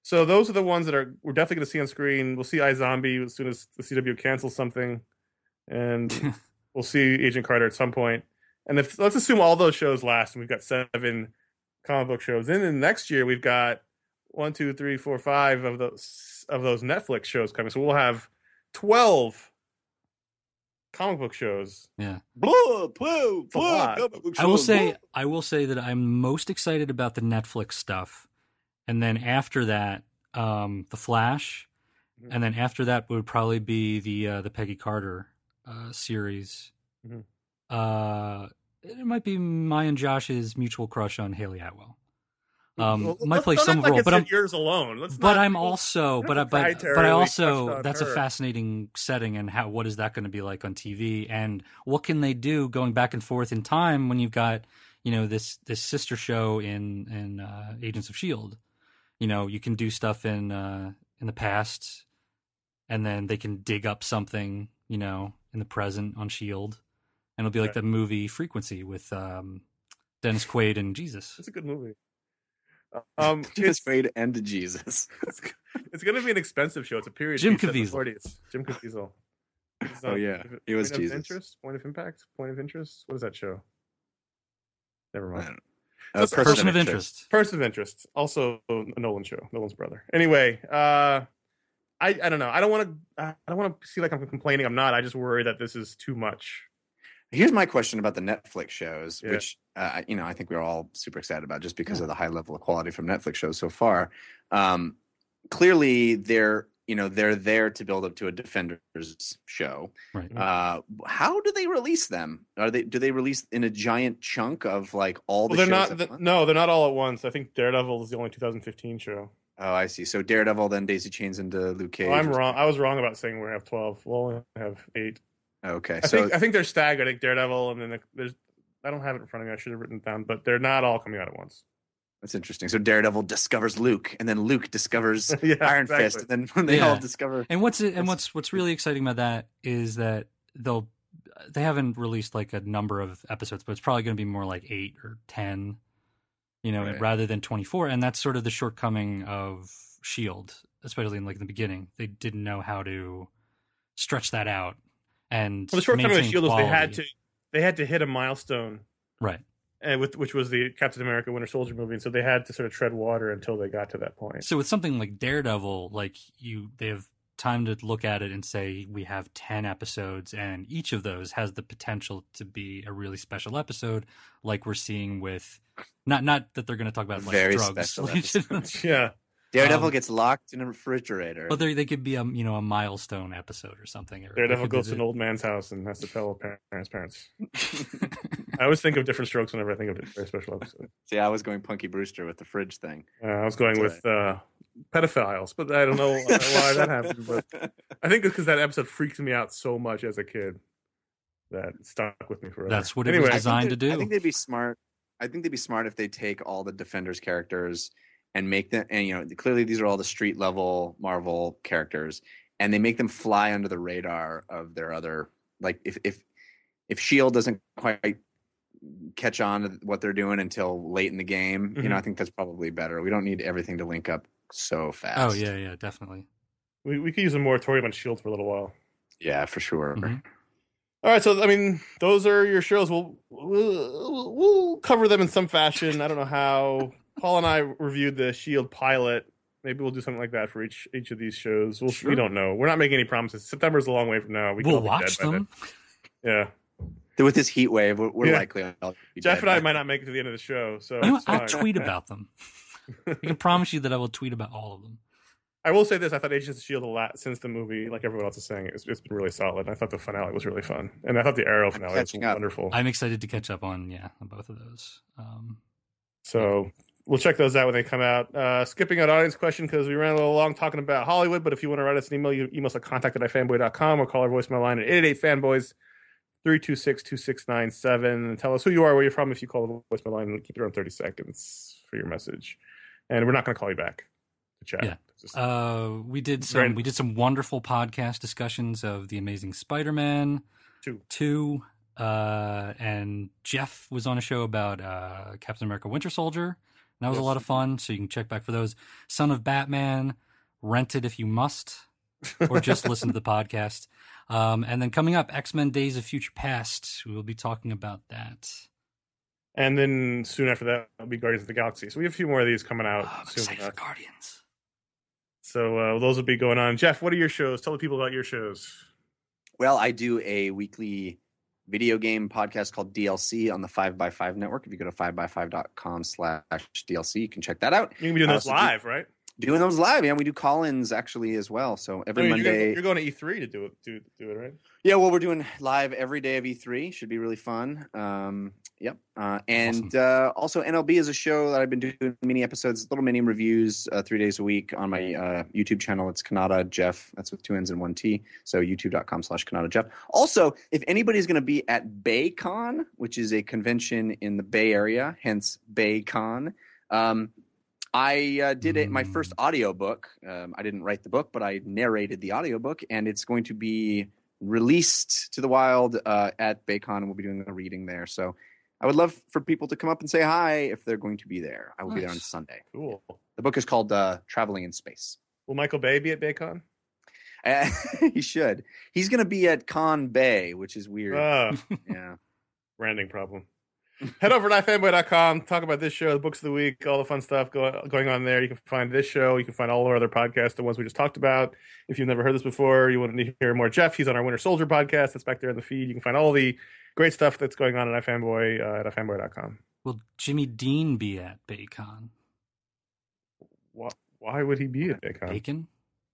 So those are the ones that are we're definitely going to see on screen. We'll see iZombie as soon as the C W cancels something, and we'll see Agent Carter at some point. And if let's assume all those shows last, and we've got seven comic book shows. Then in the next year we've got one, two, three, four, five of those of those Netflix shows coming. So we'll have twelve comic book shows. Yeah. Blah, blah, a lot. comic book I will shows, say blah. I will say that I'm most excited about the Netflix stuff. And then after that, um, The Flash. Mhm. And then after that would probably be the uh, the Peggy Carter uh, series. Mhm. Uh, it might be my and Josh's mutual crush on Haley Atwell. Um, Well, might let's- play don't some act like role, it's but I'm yours alone. Let's but not- I'm also but I, but but I proprietarily also touched on that's her. a fascinating setting, and how what is that going to be like on T V, and what can they do going back and forth in time when you've got, you know, this this sister show in in uh, Agents of Shield. You know, you can do stuff in uh, in the past, and then they can dig up something, you know, in the present on Shield, and it'll be like Right. the movie Frequency with um, Dennis Quaid and Jesus. It's a good movie. Um, Dennis it's Quaid and Jesus. it's, it's going to be an expensive show. It's a period. Jim piece set in the Caviezel. forties. Jim Caviezel. It's Oh, on- yeah. Point He was of Jesus. Interest, point of impact, point of interest. What is that show? Never I mind. don't know. So it's Uh, Person of interest. Person of interest. Also a Nolan show. Nolan's brother. Anyway, uh, I I don't know. I don't want to. I don't want to see like I'm complaining. I'm not. I just worry that this is too much. Here's my question about the Netflix shows, Yeah. which uh, you know I think we're all super excited about, just because of the high level of quality from Netflix shows so far. Um, clearly, they're you know they're there to build up to a Defenders show. Right. Uh, how do they release them? Are they do they release in a giant chunk of like all the Well, they're shows not. at The, once? no, they're not all at once. I think Daredevil is the only two thousand fifteen show. Oh, I see. So Daredevil, then Daisy Chains into Luke Cage. Oh, I'm or wrong. I was wrong about saying we have twelve. We'll only have eight. something. Okay, I so think I think they're staggered. I think Daredevil, and then there's. I don't have it in front of me. I should have written it down, but they're not all coming out at once. that's interesting. So Daredevil discovers Luke, and then Luke discovers Yeah, Iron exactly. Fist, and then when they Yeah. all discover. And what's it, and It's- what's what's really exciting about that is that they'll they haven't released like a number of episodes, but it's probably going to be more like eight or ten, you know, Right. rather than twenty four. And that's sort of the shortcoming of Shield, especially in like the beginning. They didn't know how to stretch that out. And Well, the shortcoming of the maintain Shield was they had quality. to they had to hit a milestone, right. and with which was the Captain America Winter Soldier movie, and so they had to sort of tread water until they got to that point. So with something like Daredevil, like you, they have time to look at it and say we have ten episodes, and each of those has the potential to be a really special episode, like we're seeing with not not that they're going to talk about like Very drugs, special episode. Yeah, Daredevil Um, gets locked in a refrigerator. but they they could be a you know a milestone episode or something. Or they Daredevil could goes be to an the- old man's house and has to tell parents' parents. I always think of different strokes whenever I think of a very special episode. See, I was going Punky Brewster with the fridge thing. Uh, I was going That's with uh, pedophiles, but I don't know why that happened. But I think it's because that episode freaked me out so much as a kid that it stuck with me forever. That's what it anyway, was designed to I think do. I think they'd be smart. I think they'd be smart if they take all the Defenders characters and make them, and you know, clearly these are all the street level Marvel characters, and they make them fly under the radar of their other. Like if if if Shield doesn't quite catch on to what they're doing until late in the game, you know, Mhm. I think that's probably better. We don't need everything to link up so fast. Oh yeah, yeah, definitely. we, we could use a moratorium on Shield for a little while. yeah, for sure. Mhm. All right, so I mean, those are your shows. We'll, we'll we'll cover them in some fashion. I don't know how. Paul and I reviewed the Shield pilot. Maybe we'll do something like that for each each of these shows. We'll, Sure. We don't know. We're not making any promises. September's a long way from now. We can We'll all be watch dead by them. then. Yeah, With this heat wave, we're, we're Yeah. likely. I'll be Jeff dead and I by- might not make it to the end of the show, so You know it's what? I'll fine. tweet about them. I can promise you that I will tweet about all of them. I will say this: I thought Agents of Shield a lot since the movie, like everyone else is saying, it's, it's been really solid. I thought the finale was really fun, and I thought the Arrow finale was catching up. wonderful. I'm excited to catch up on yeah on both of those. Um, So we'll check those out when they come out. Uh, skipping out audience question because we ran a little long talking about Hollywood, but if you want to write us an email, you email us at contact at ifanboy dot com or call our voicemail line at eight eight eight fanboys, three two six, two six nine seven, and tell us who you are, where you're from. If you call the voicemail line, keep it around thirty seconds for your message. And we're not going to call you back to chat. Yeah. Just- Uh, we did some Very- we did some wonderful podcast discussions of the Amazing Spider-Man Two. two, uh, and Jeff was on a show about uh, Captain America: Winter Soldier. That was Yes. a lot of fun. So you can check back for those. Son of Batman, rent it if you must, or just listen to the podcast. Um, and then coming up, X-Men Days of Future Past. We will be talking about that. And then soon after that, it'll be Guardians of the Galaxy. So we have a few more of these coming out Oh, I'm soon excited for enough. Guardians. So uh, those will be going on. Jeff, what are your shows? Tell the people about your shows. Well, I do a weekly video game podcast called D L C on the five by five network. If you go to five by five dot com slash D L C, you can check that out. You can be doing I those also do- live, right? Doing those live, yeah. We do call-ins actually as well. So every Oh, you're, Monday. gonna- you're going to E three to do it, do, do it, right? Yeah, well, we're doing live every day of E three. Should be really fun. Um, yep. Uh, and uh, also, N L B is a show that I've been doing mini episodes, little mini reviews, uh, three days a week on my uh, YouTube channel. It's Kanata Jeff. That's with two N's and one T. So youtube.com slash Kanata Jeff. Also, if anybody's going to be at BayCon, which is a convention in the Bay Area, hence BayCon, um, I uh, did it my first audiobook. Um, I didn't write the book, but I narrated the audiobook, and it's going to be released to the wild uh, at BayCon, and we'll be doing a reading there. So I would love for people to come up and say hi if they're going to be there. I will be there on Nice. Sunday. Cool. The book is called uh, Traveling in Space. Will Michael Bay be at BayCon? Uh, he should. He's going to be at Con Bay, which is weird. Uh, yeah. branding problem. Head over to i fanboy dot com, talk about this show, the books of the week, all the fun stuff go, going on there. You can find this show. You can find all our other podcasts, the ones we just talked about. If you've never heard this before, you want to hear more Jeff, he's on our Winter Soldier podcast. That's back there in the feed. You can find all the great stuff that's going on at iFanboy uh, at i fanboy dot com. Will Jimmy Dean be at BayCon? Why, why would he be at BayCon? Bacon?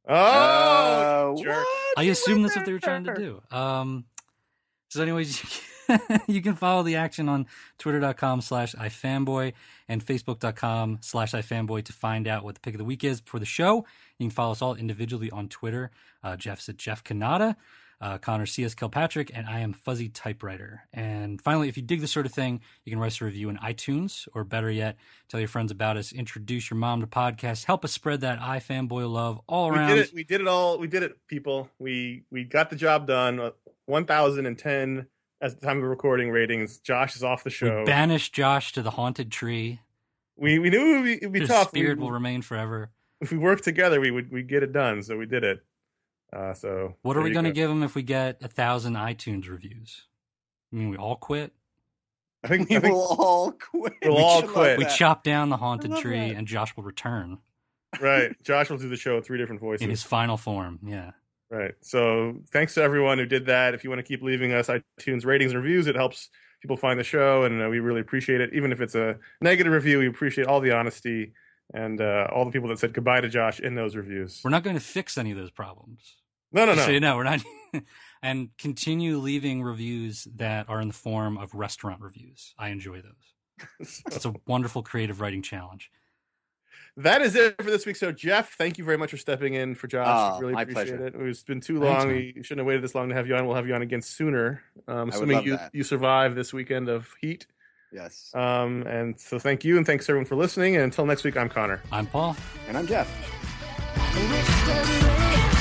Oh, Uh, jerk. what? I You assume went that's what they were trying to there. do. Um, so anyways, you can, you can follow the action on twitter.com slash ifanboy and facebook.com slash ifanboy to find out what the pick of the week is for the show. You can follow us all individually on Twitter. Uh, Jeff's at Jeff Kanata, uh, Connor C S Kilpatrick, and I am Fuzzy Typewriter. And finally, if you dig this sort of thing, you can write us a review in iTunes, or better yet, tell your friends about us, introduce your mom to podcasts, help us spread that iFanboy love all We around. did it. We did it all. We did it, people. We we got the job done. one thousand ten at the time of recording ratings. Josh is off the show. We banished Josh to the haunted tree. We we knew it would be His tough. spirit we, will remain forever. if we worked together, we would we get it done. So we did it. Uh, so What there are we you going to go. give him if we get a thousand iTunes reviews? I mean, we all quit. I think, We I think will all quit. We'll We all should love quit. We that. chop down the haunted love tree, that. and Josh will return right. Josh will do the show in three different voices. in his final form. Yeah. Right. So thanks to everyone who did that. If you want to keep leaving us iTunes ratings and reviews, it helps people find the show, and uh, we really appreciate it. Even if it's a negative review, we appreciate all the honesty and uh, all the people that said goodbye to Josh in those reviews. We're not going to fix any of those problems. No, no, Just So no. you know, we're not. And continue leaving reviews that are in the form of restaurant reviews. I enjoy those. It's a wonderful creative writing challenge. That is it for this week. So, Jeff, thank you very much for stepping in for Josh. Oh, really my appreciate pleasure. it. It's been too Thanks, long. man. We shouldn't have waited this long to have you on. We'll have you on again sooner, um, I would assuming love you, that. you survive this weekend of heat. Yes. Um, and so, thank you, and thanks everyone for listening. And until next week, I'm Connor. I'm Paul. And I'm Jeff. It's February.